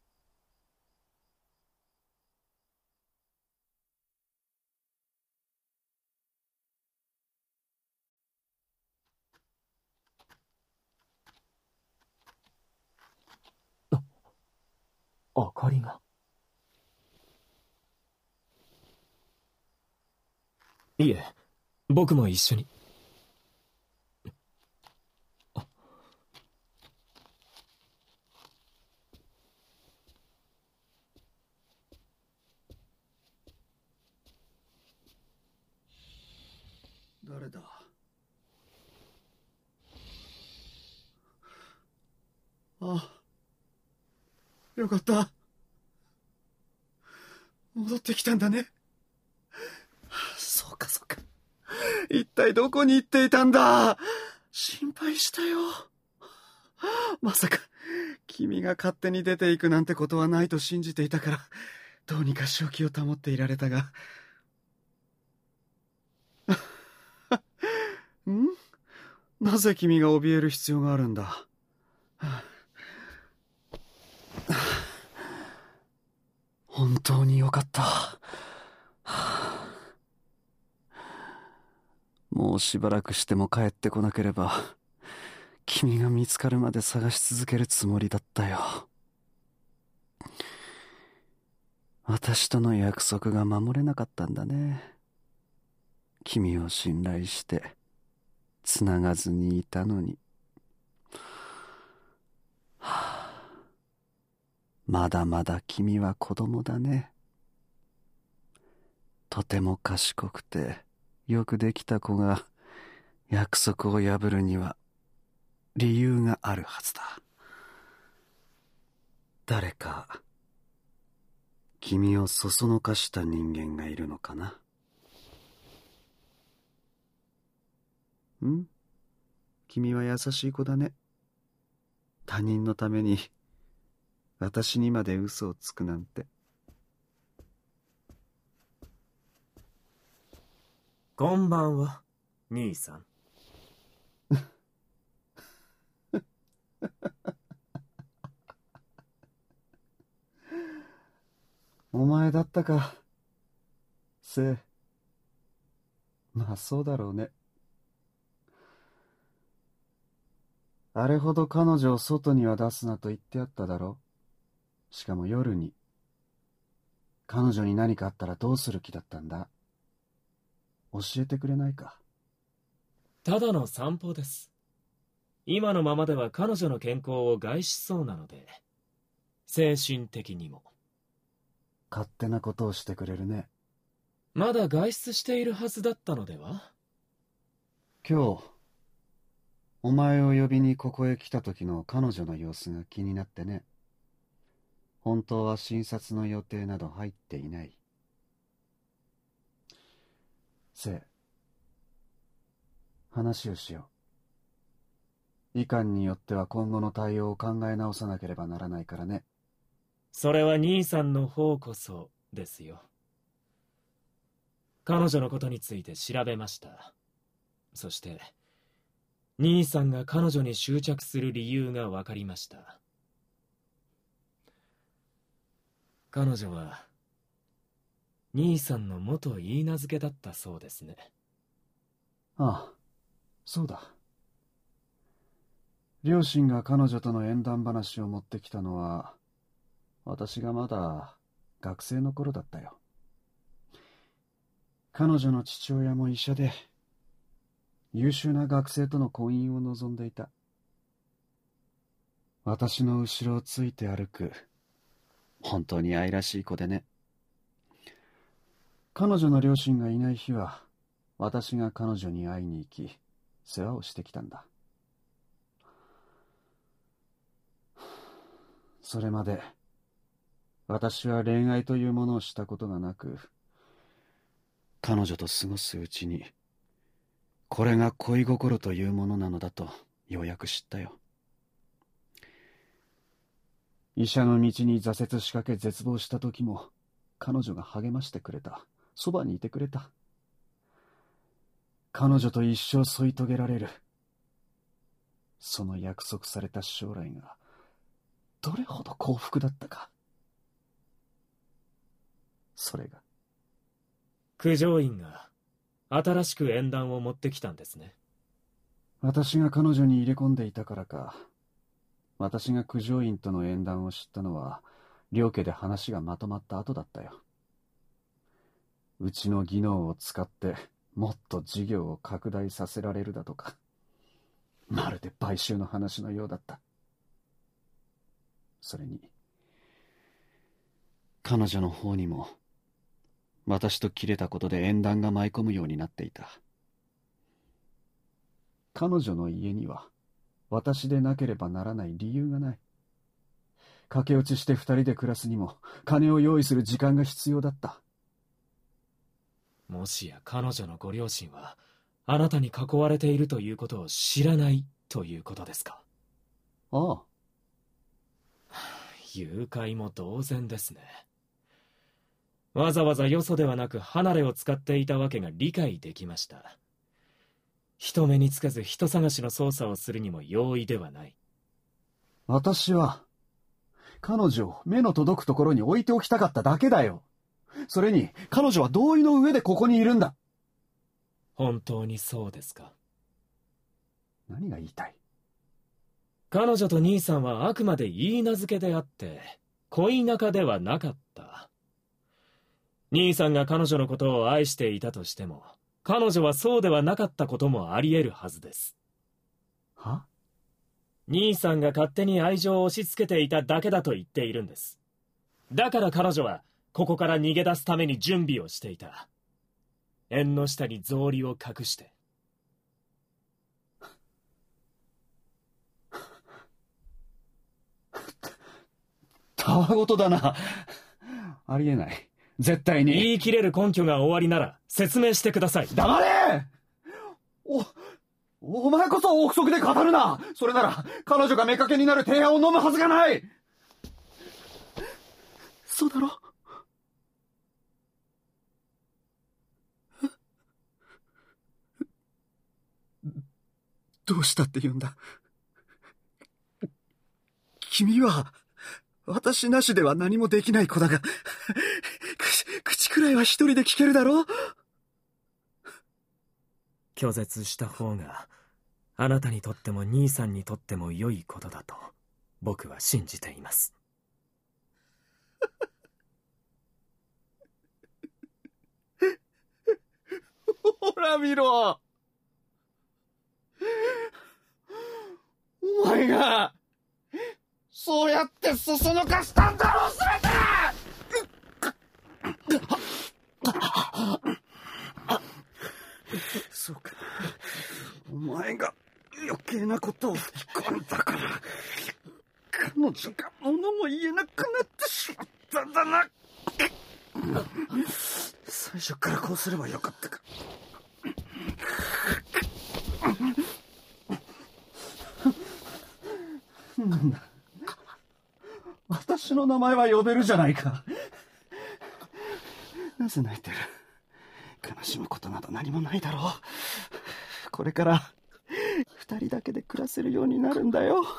C: 明かりが。いえ、僕も一緒に。
B: 誰だ？あ、よかった。 戻ってきたんだね。そうかそうか。一体どこに行っていたんだ。心配したよ。まさか君が勝手に出ていくなんてことはないと信じていたから、どうにか正気を保っていられたが。ん？なぜ君が怯える必要があるんだ。本当によかった。もうしばらくしても帰ってこなければ、君が見つかるまで探し続けるつもりだったよ。私との約束が守れなかったんだね。君を信頼して繋がずにいたのに。まだまだ君は子供だね。とても賢くてよくできた子が約束を破るには理由があるはずだ。誰か君をそそのかした人間がいるのかな。君は優しい子だね。他人のために私にまで嘘をつくなんて。
C: こんばんは、兄さん。
A: お前だったか、聖。まあそうだろうね。あれほど彼女を外には出すなと言ってあっただろう。しかも夜に。彼女に何かあったらどうする気だったんだ。教えてくれないか。
C: ただの散歩です。今のままでは彼女の健康を害しそうなので、精神的にも。
A: 勝手なことをしてくれるね。
C: まだ外出しているはずだったのでは？
A: 今日、お前を呼びにここへ来た時の彼女の様子が気になってね。本当は診察の予定など入っていない。聖、話をしよう。医官によっては今後の対応を考え直さなければならないからね。
C: それは兄さんの方こそですよ。彼女のことについて調べました。そして兄さんが彼女に執着する理由が分かりました。彼女は兄さんの元許嫁だったそうですね。
A: ああ、そうだ。両親が彼女との縁談話を持ってきたのは、私がまだ学生の頃だったよ。彼女の父親も医者で、優秀な学生との婚姻を望んでいた。私の後ろをついて歩く、本当に愛らしい子でね。彼女の両親がいない日は、私が彼女に会いに行き、世話をしてきたんだ。それまで、私は恋愛というものをしたことがなく、彼女と過ごすうちに、これが恋心というものなのだとようやく知ったよ。医者の道に挫折しかけ絶望した時も、彼女が励ましてくれた。そばにいてくれた。彼女と一生添い遂げられる。その約束された将来が、どれほど幸福だったか。それが。
C: 九条院が新しく縁談を持ってきたんですね。
A: 私が彼女に入れ込んでいたからか。私が九条院との縁談を知ったのは、両家で話がまとまった後だったよ。うちの技能を使ってもっと事業を拡大させられるだとか、まるで買収の話のようだった。それに、彼女の方にも私と切れたことで縁談が舞い込むようになっていた。彼女の家には私でなければならない理由がない。 駆け落ちして二人で暮らすにも金を用意する時間が必要だった。
C: もしや彼女のご両親はあなたに囲われているということを知らないということですか？
A: ああ。
C: 誘拐も同然ですね。わざわざよそではなく離れを使っていたわけが理解できました。人目につかず人探しの捜査をするにも容易ではない。
A: 私は彼女を目の届くところに置いておきたかっただけだよ。それに彼女は同意の上でここにいるんだ。
C: 本当にそうですか？
A: 何が言いたい？
C: 彼女と兄さんはあくまで言い名付けであって恋仲ではなかった。兄さんが彼女のことを愛していたとしても彼女はそうではなかったこともあり得るはずです。
A: は？
C: 兄さんが勝手に愛情を押し付けていただけだと言っているんです。だから彼女はここから逃げ出すために準備をしていた。縁の下に草履を隠して。
A: たわごとだな。ありえない。絶対に。
C: 言い切れる根拠がおありなら説明してください。
A: 黙れ！お前こそ憶測で語るな。それなら彼女が妾になる提案を飲むはずがない。そうだろ？どうしたって言うんだ。君は私なしでは何もできない子だが口くらいは一人で聞けるだろう。
C: 拒絶した方があなたにとっても兄さんにとっても良いことだと僕は信じています。
A: ほら見ろ。お前がそうやってそそのかしたんだろう、全て。そうか、お前が余計なことを吹き込んだから彼女が物も言えなくなってしまったんだな。最初からこうすればよかったか。なんだ、私の名前は呼べるじゃないか。なぜ泣いてる？悲しむことなど何もないだろう。これから二人だけで暮らせるようになるんだよ。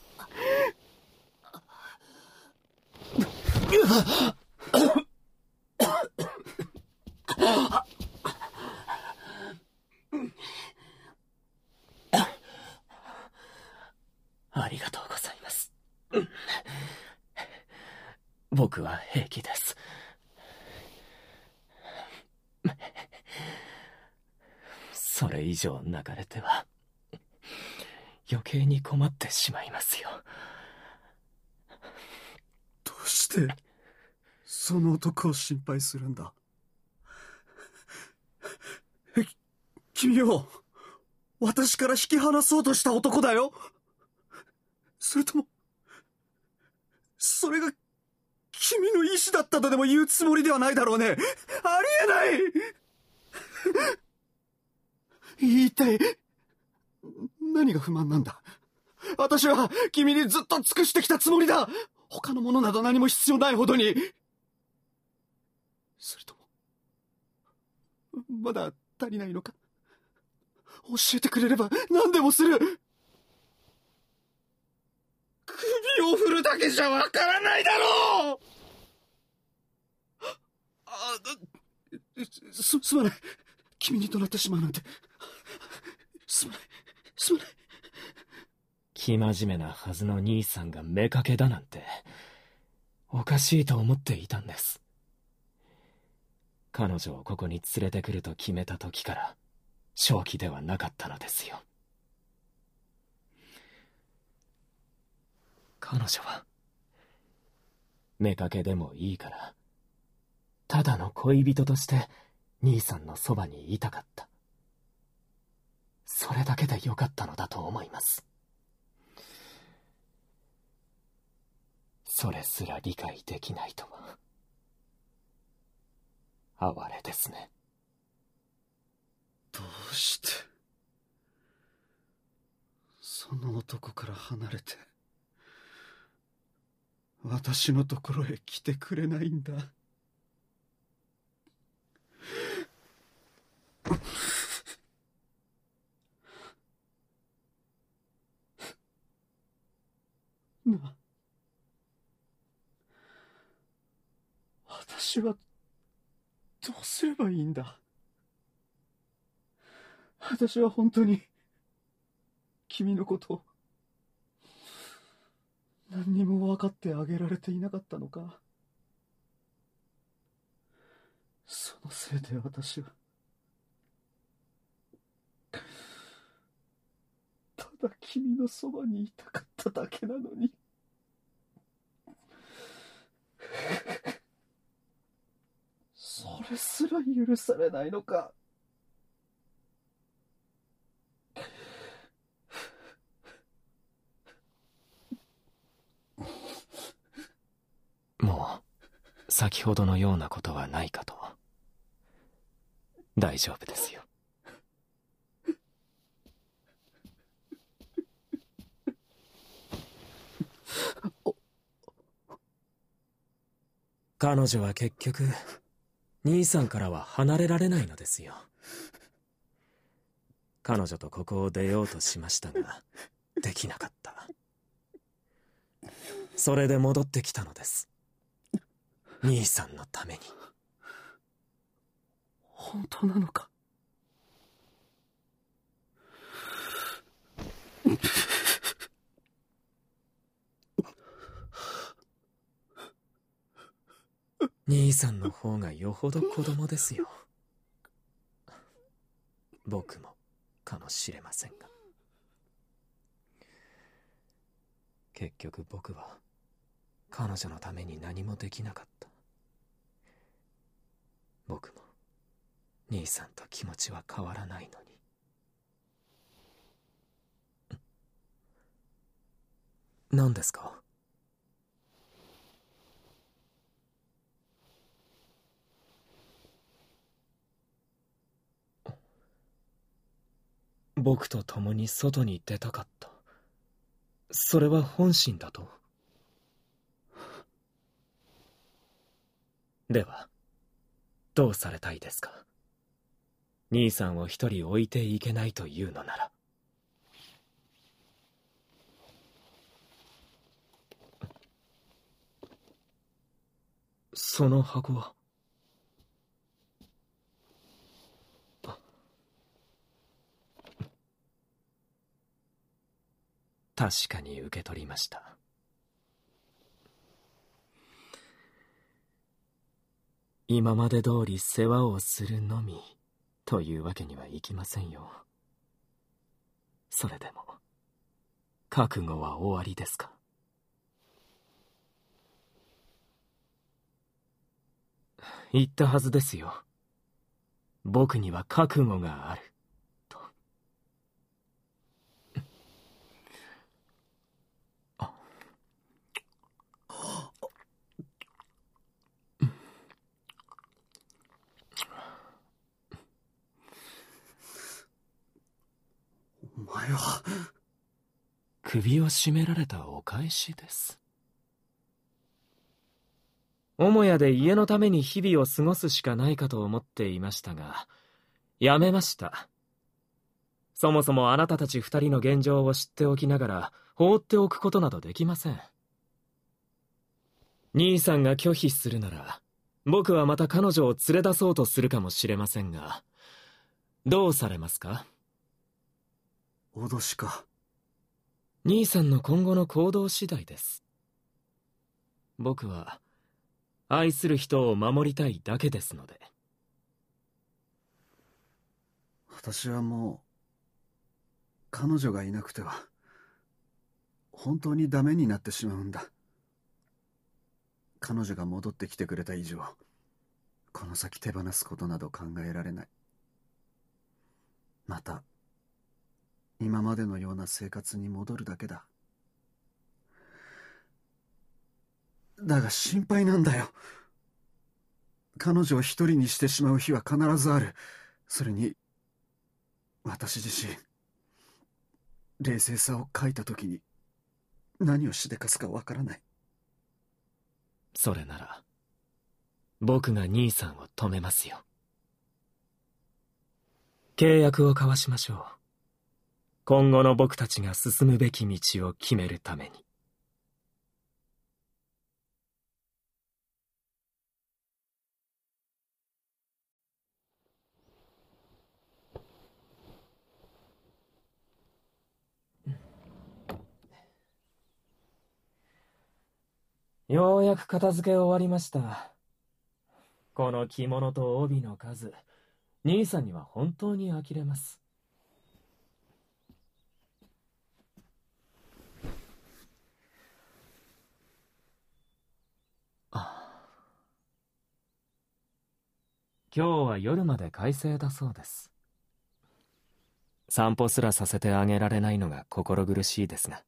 C: ありがとうございます。僕は平気です。それ以上泣かれては余計に困ってしまいますよ。
A: どうしてその男を心配するんだ？君を私から引き離そうとした男だよ。それともそれが君の意志だったとでも言うつもりではないだろうね。ありえない。一体何が不満なんだ？私は君にずっと尽くしてきたつもりだ。他のものなど何も必要ないほどに。それともまだ足りないのか？教えてくれれば何でもする。首を振るだけじゃわからないだろう。すまない。君に怒鳴ってしまうなんて。すまない。すまない。
C: 生真面目なはずの兄さんが妾だなんておかしいと思っていたんです。彼女をここに連れてくると決めた時から正気ではなかったのですよ。彼女は妾でもいいからただの恋人として兄さんのそばにいたかった。それだけでよかったのだと思います。 それすら理解できないとは哀れですね。
B: どうしてその男から離れて私のところへ来てくれないんだ。な、私はどうすればいいんだ。私は本当に君のことを何にも分かってあげられていなかったのか。そのせいで私はただ君のそばにいたかっただけなのに。それすら許されないのか。
C: もう先ほどのようなことはないかと。大丈夫ですよ。彼女は結局兄さんからは離れられないのですよ。彼女とここを出ようとしましたができなかった。それで戻ってきたのです。兄さんのために。
B: 本当なのか。
C: 兄さんの方がよほど子供ですよ。僕もかもしれませんが。結局僕は彼女のために何もできなかった。僕も兄さんと気持ちは変わらないのに。何ですか？僕と共に外に出たかった。それは本心だと？ではどうされたいですか？兄さんを一人置いていけないというのなら。その箱は？確かに受け取りました。今まで通り世話をするのみというわけにはいきませんよ。それでも覚悟はおありですか？言ったはずですよ。僕には覚悟があると。
B: お前は。
C: 首を絞められたお返しです。母屋で家のために日々を過ごすしかないかと思っていましたが、やめました。そもそもあなたたち二人の現状を知っておきながら放っておくことなどできません。兄さんが拒否するなら僕はまた彼女を連れ出そうとするかもしれませんが、どうされますか？
B: 脅しか。
C: 兄さんの今後の行動次第です。僕は愛する人を守りたいだけですので。
B: 私はもう彼女がいなくては本当にダメになってしまうんだ。彼女が戻ってきてくれた以上この先手放すことなど考えられない。また今までのような生活に戻るだけだ。 だが心配なんだよ。彼女を一人にしてしまう日は必ずある。それに、私自身、冷静さを欠いた時に何をしでかすかわからない。
C: それなら僕が兄さんを止めますよ。契約を交わしましょう。今後の僕たちが進むべき道を決めるために。ようやく片付け終わりました。この着物と帯の数、兄さんには本当に呆れます。今日は夜まで快晴だそうです。散歩すらさせてあげられないのが心苦しいですが。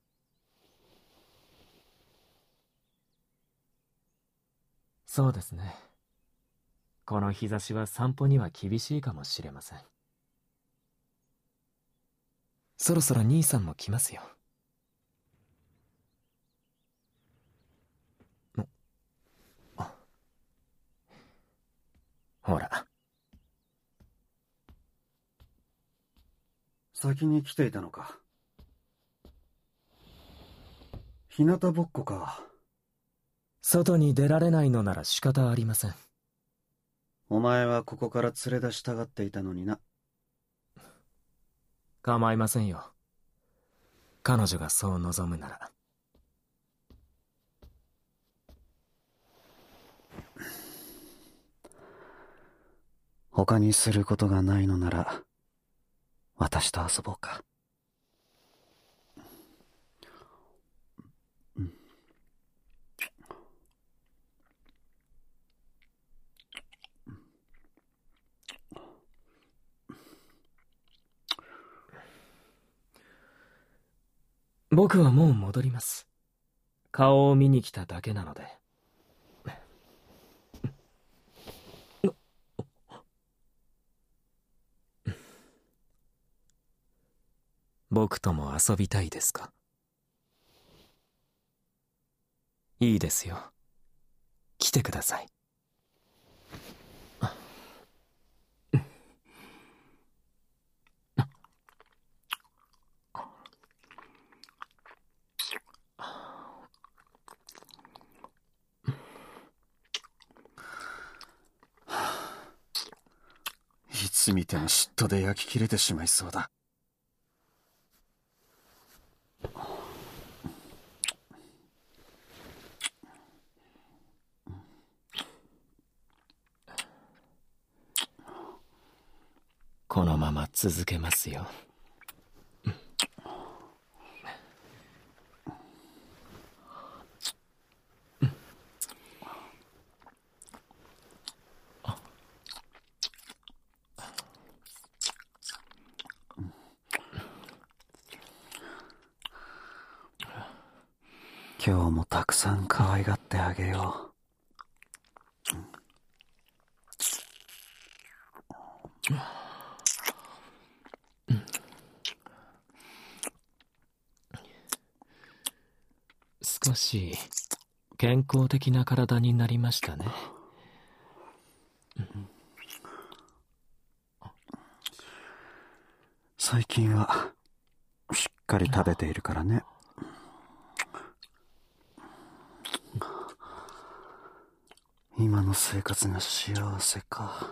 C: そうですね。この日差しは散歩には厳しいかもしれません。そろそろ兄さんも来ますよ。ほら。
B: 先に来ていたのか。日向ぼっこか。
C: 外に出られないのなら仕方ありません。
B: お前はここから連れ出したがっていたのにな。
C: 構いませんよ。彼女がそう望むなら。
B: 他にすることがないのなら、私と遊ぼうか。
C: 僕はもう戻ります。顔を見に来ただけなので。僕とも遊びたいですか？いいですよ。来てください。
B: いつ見ても嫉妬で焼き切れてしまいそうだ。
C: このまま続けますよ。
B: 今日もたくさん可愛がってあげよ
C: 少し健康的な体になりましたね。
B: 最近はしっかり食べているからね。今の生活が幸せか。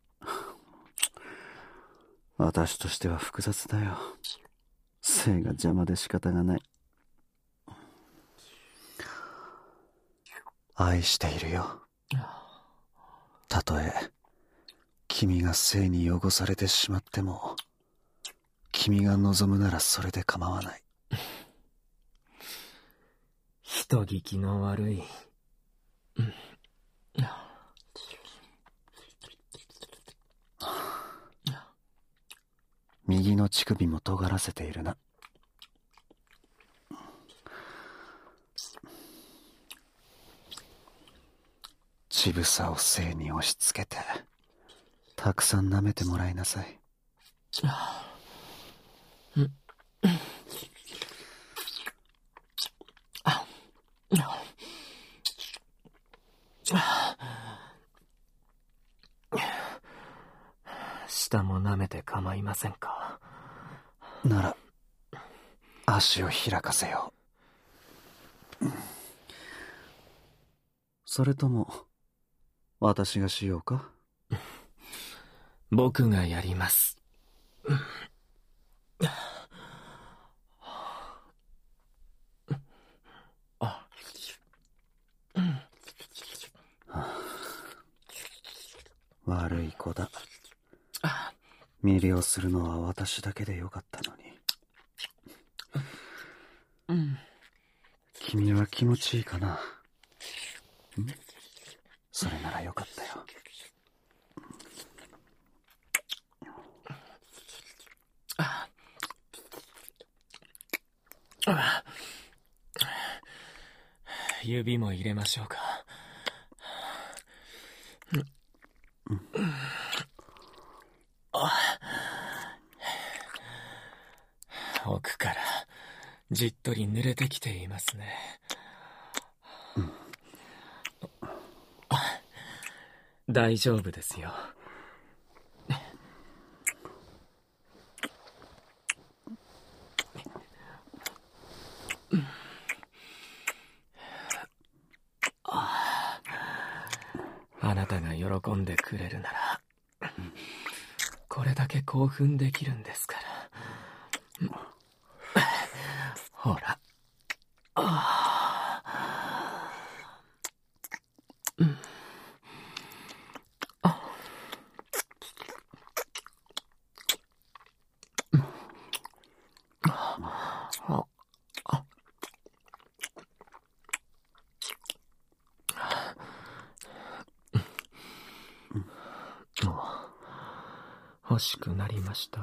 B: 私としては複雑だよ。性が邪魔で仕方がない。愛しているよ。たとえ君が性に汚されてしまっても、君が望むならそれで構わない。
C: 人聞きの悪い。
B: 右の乳首も尖らせているな。 渋さを性に押し付けて、たくさん舐めてもらいなさい。
C: 下も舐めて構いませんか？
B: なら、足を開かせよう。それとも、私がしようか？
C: 僕がやります。
B: 悪い子だ。魅了するのは私だけでよかったのに。君は気持ちいいかな？それならよかったよ。
C: 指も入れましょうか。奥からじっとり濡れてきていますね。大丈夫ですよ。あなたが喜んでくれるなら、これだけ興奮できるんですから。ほら。欲しくなりました。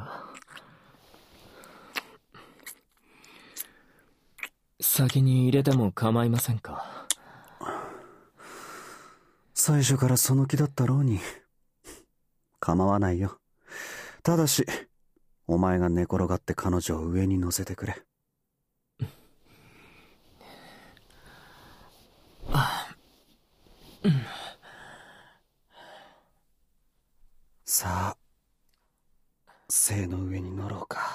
C: 先に入れても構いませんか？
B: 最初からその気だったろうに。構わないよ。ただし、お前が寝転がって彼女を上に乗せてくれ。さあ、性の上に乗ろうか。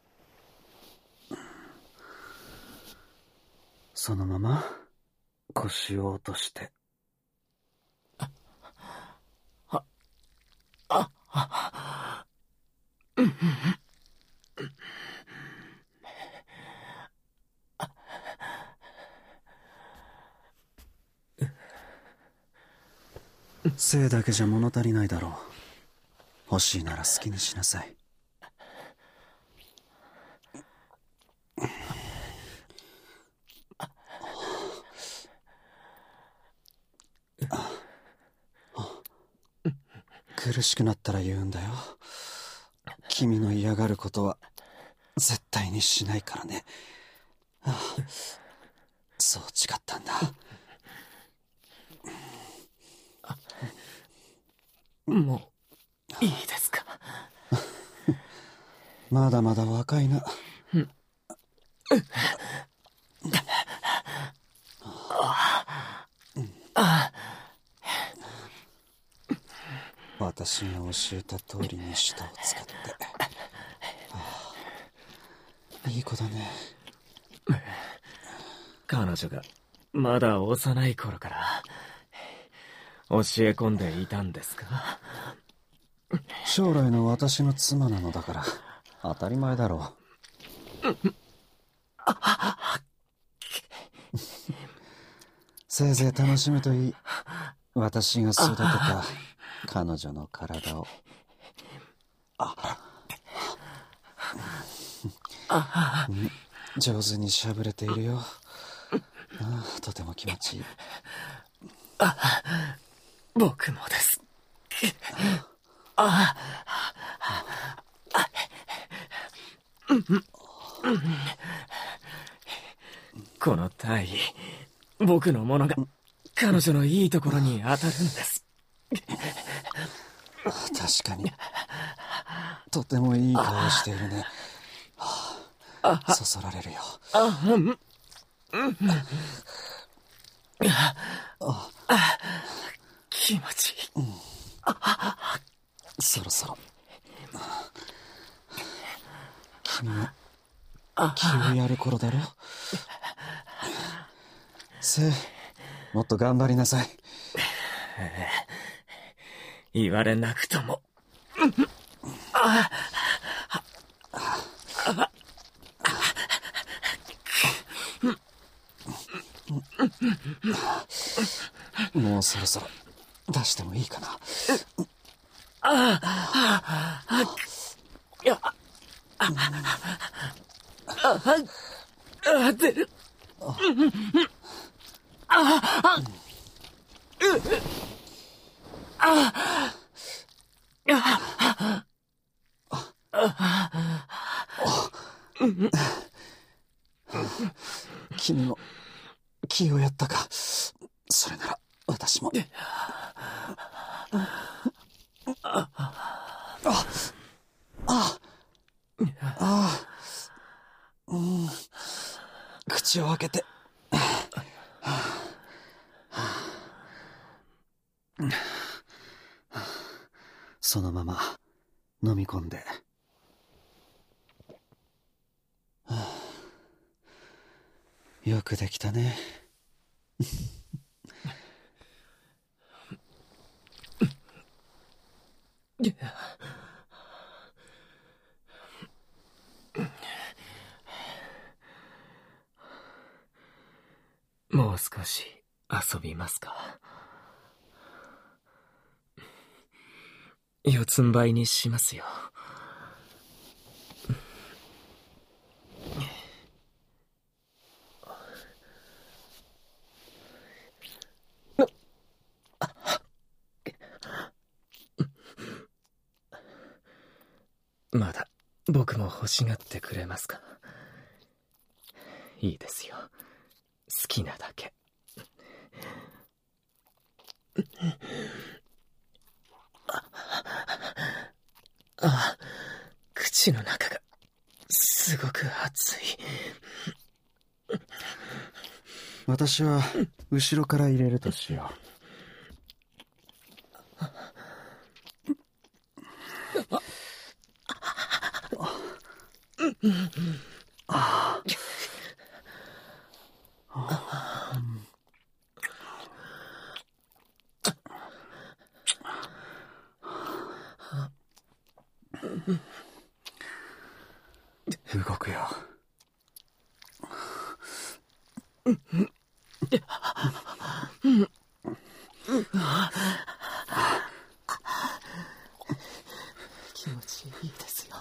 B: そのまま腰を落として。性だけじゃ物足りないだろう。欲しいなら好きにしなさい。苦しくなったら言うんだよ。君の嫌がることは絶対にしないからね。そう誓ったんだ。
C: もういいですか？
B: まだまだ若いな。私が教えた通りに舌を使って。いい子だね。
C: 彼女がまだ幼い頃から教え込んでいたんですか？
B: 将来の私の妻なのだから当たり前だろう。せいぜい楽しむといい。私が育てた彼女の体を。上手にしゃぶれているよ。とても気持ちいい。
C: 僕もです。この体位、僕のものが彼女のいいところに当たるんです。
A: 確かに。とてもいい顔をしているね。そそられるよ。
C: 気持ちいい。
A: そろそろ。君も気をやる頃だろ。せ、もっと頑張りなさい。
C: 言われなくとも。
A: もうそろそろ出してもいいかな。
C: 出る。
A: 君も気をやったか。それなら私も。口を開けて。そのまま飲み込んで。よくできたね。
C: もう少し遊びますか。四つん這いにしますよ。まだ僕も欲しがってくれますか。いいですよ。好きなだけ。口の中がすごく熱い。
A: 私は後ろから入れるとしよう。動くよ。
C: 気持ちいいですよ。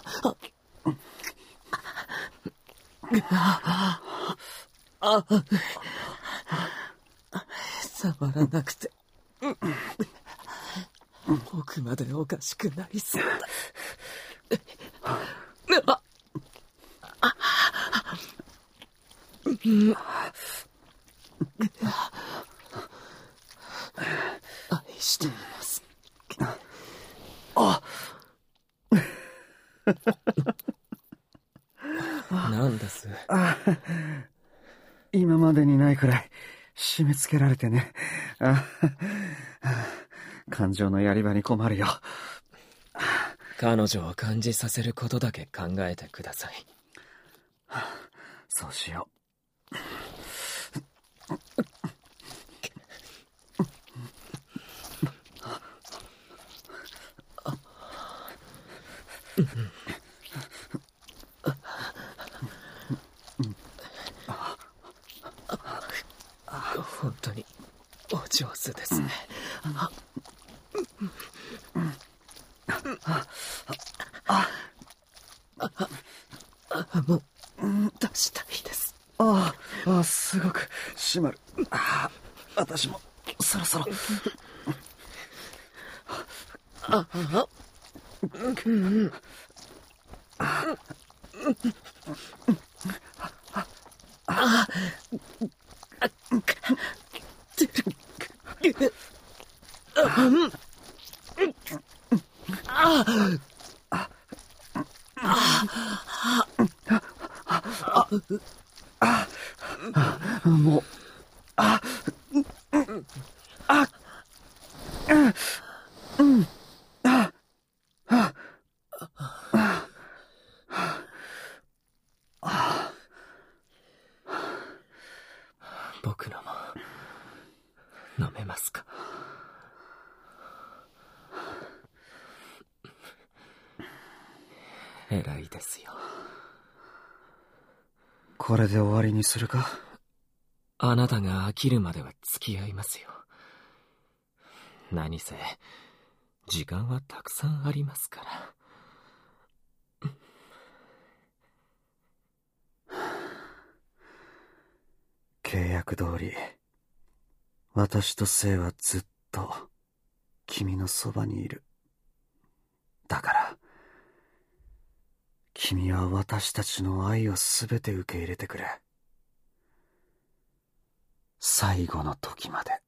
C: 触らなくて奥までおかしくなりそうだ。愛しています。何です？
A: 今までにないくらい締め付けられてね。感情のやり場に困るよ。
C: 彼女を感じさせることだけ考えてください。
A: そうしよう。
C: 本当にお上手ですね。もう出したいです。
A: すごく締まる。私もそろそろ。
B: もう、
C: 僕のも飲めますか？偉いですよ。
B: これで終わりにするか？
C: あなたが飽きるまでは付き合いますよ。何せ時間はたくさんありますから。
B: 契約通り、私と聖はずっと君のそばにいる。だから、君は私たちの愛をすべて受け入れてくれ。最後の時まで。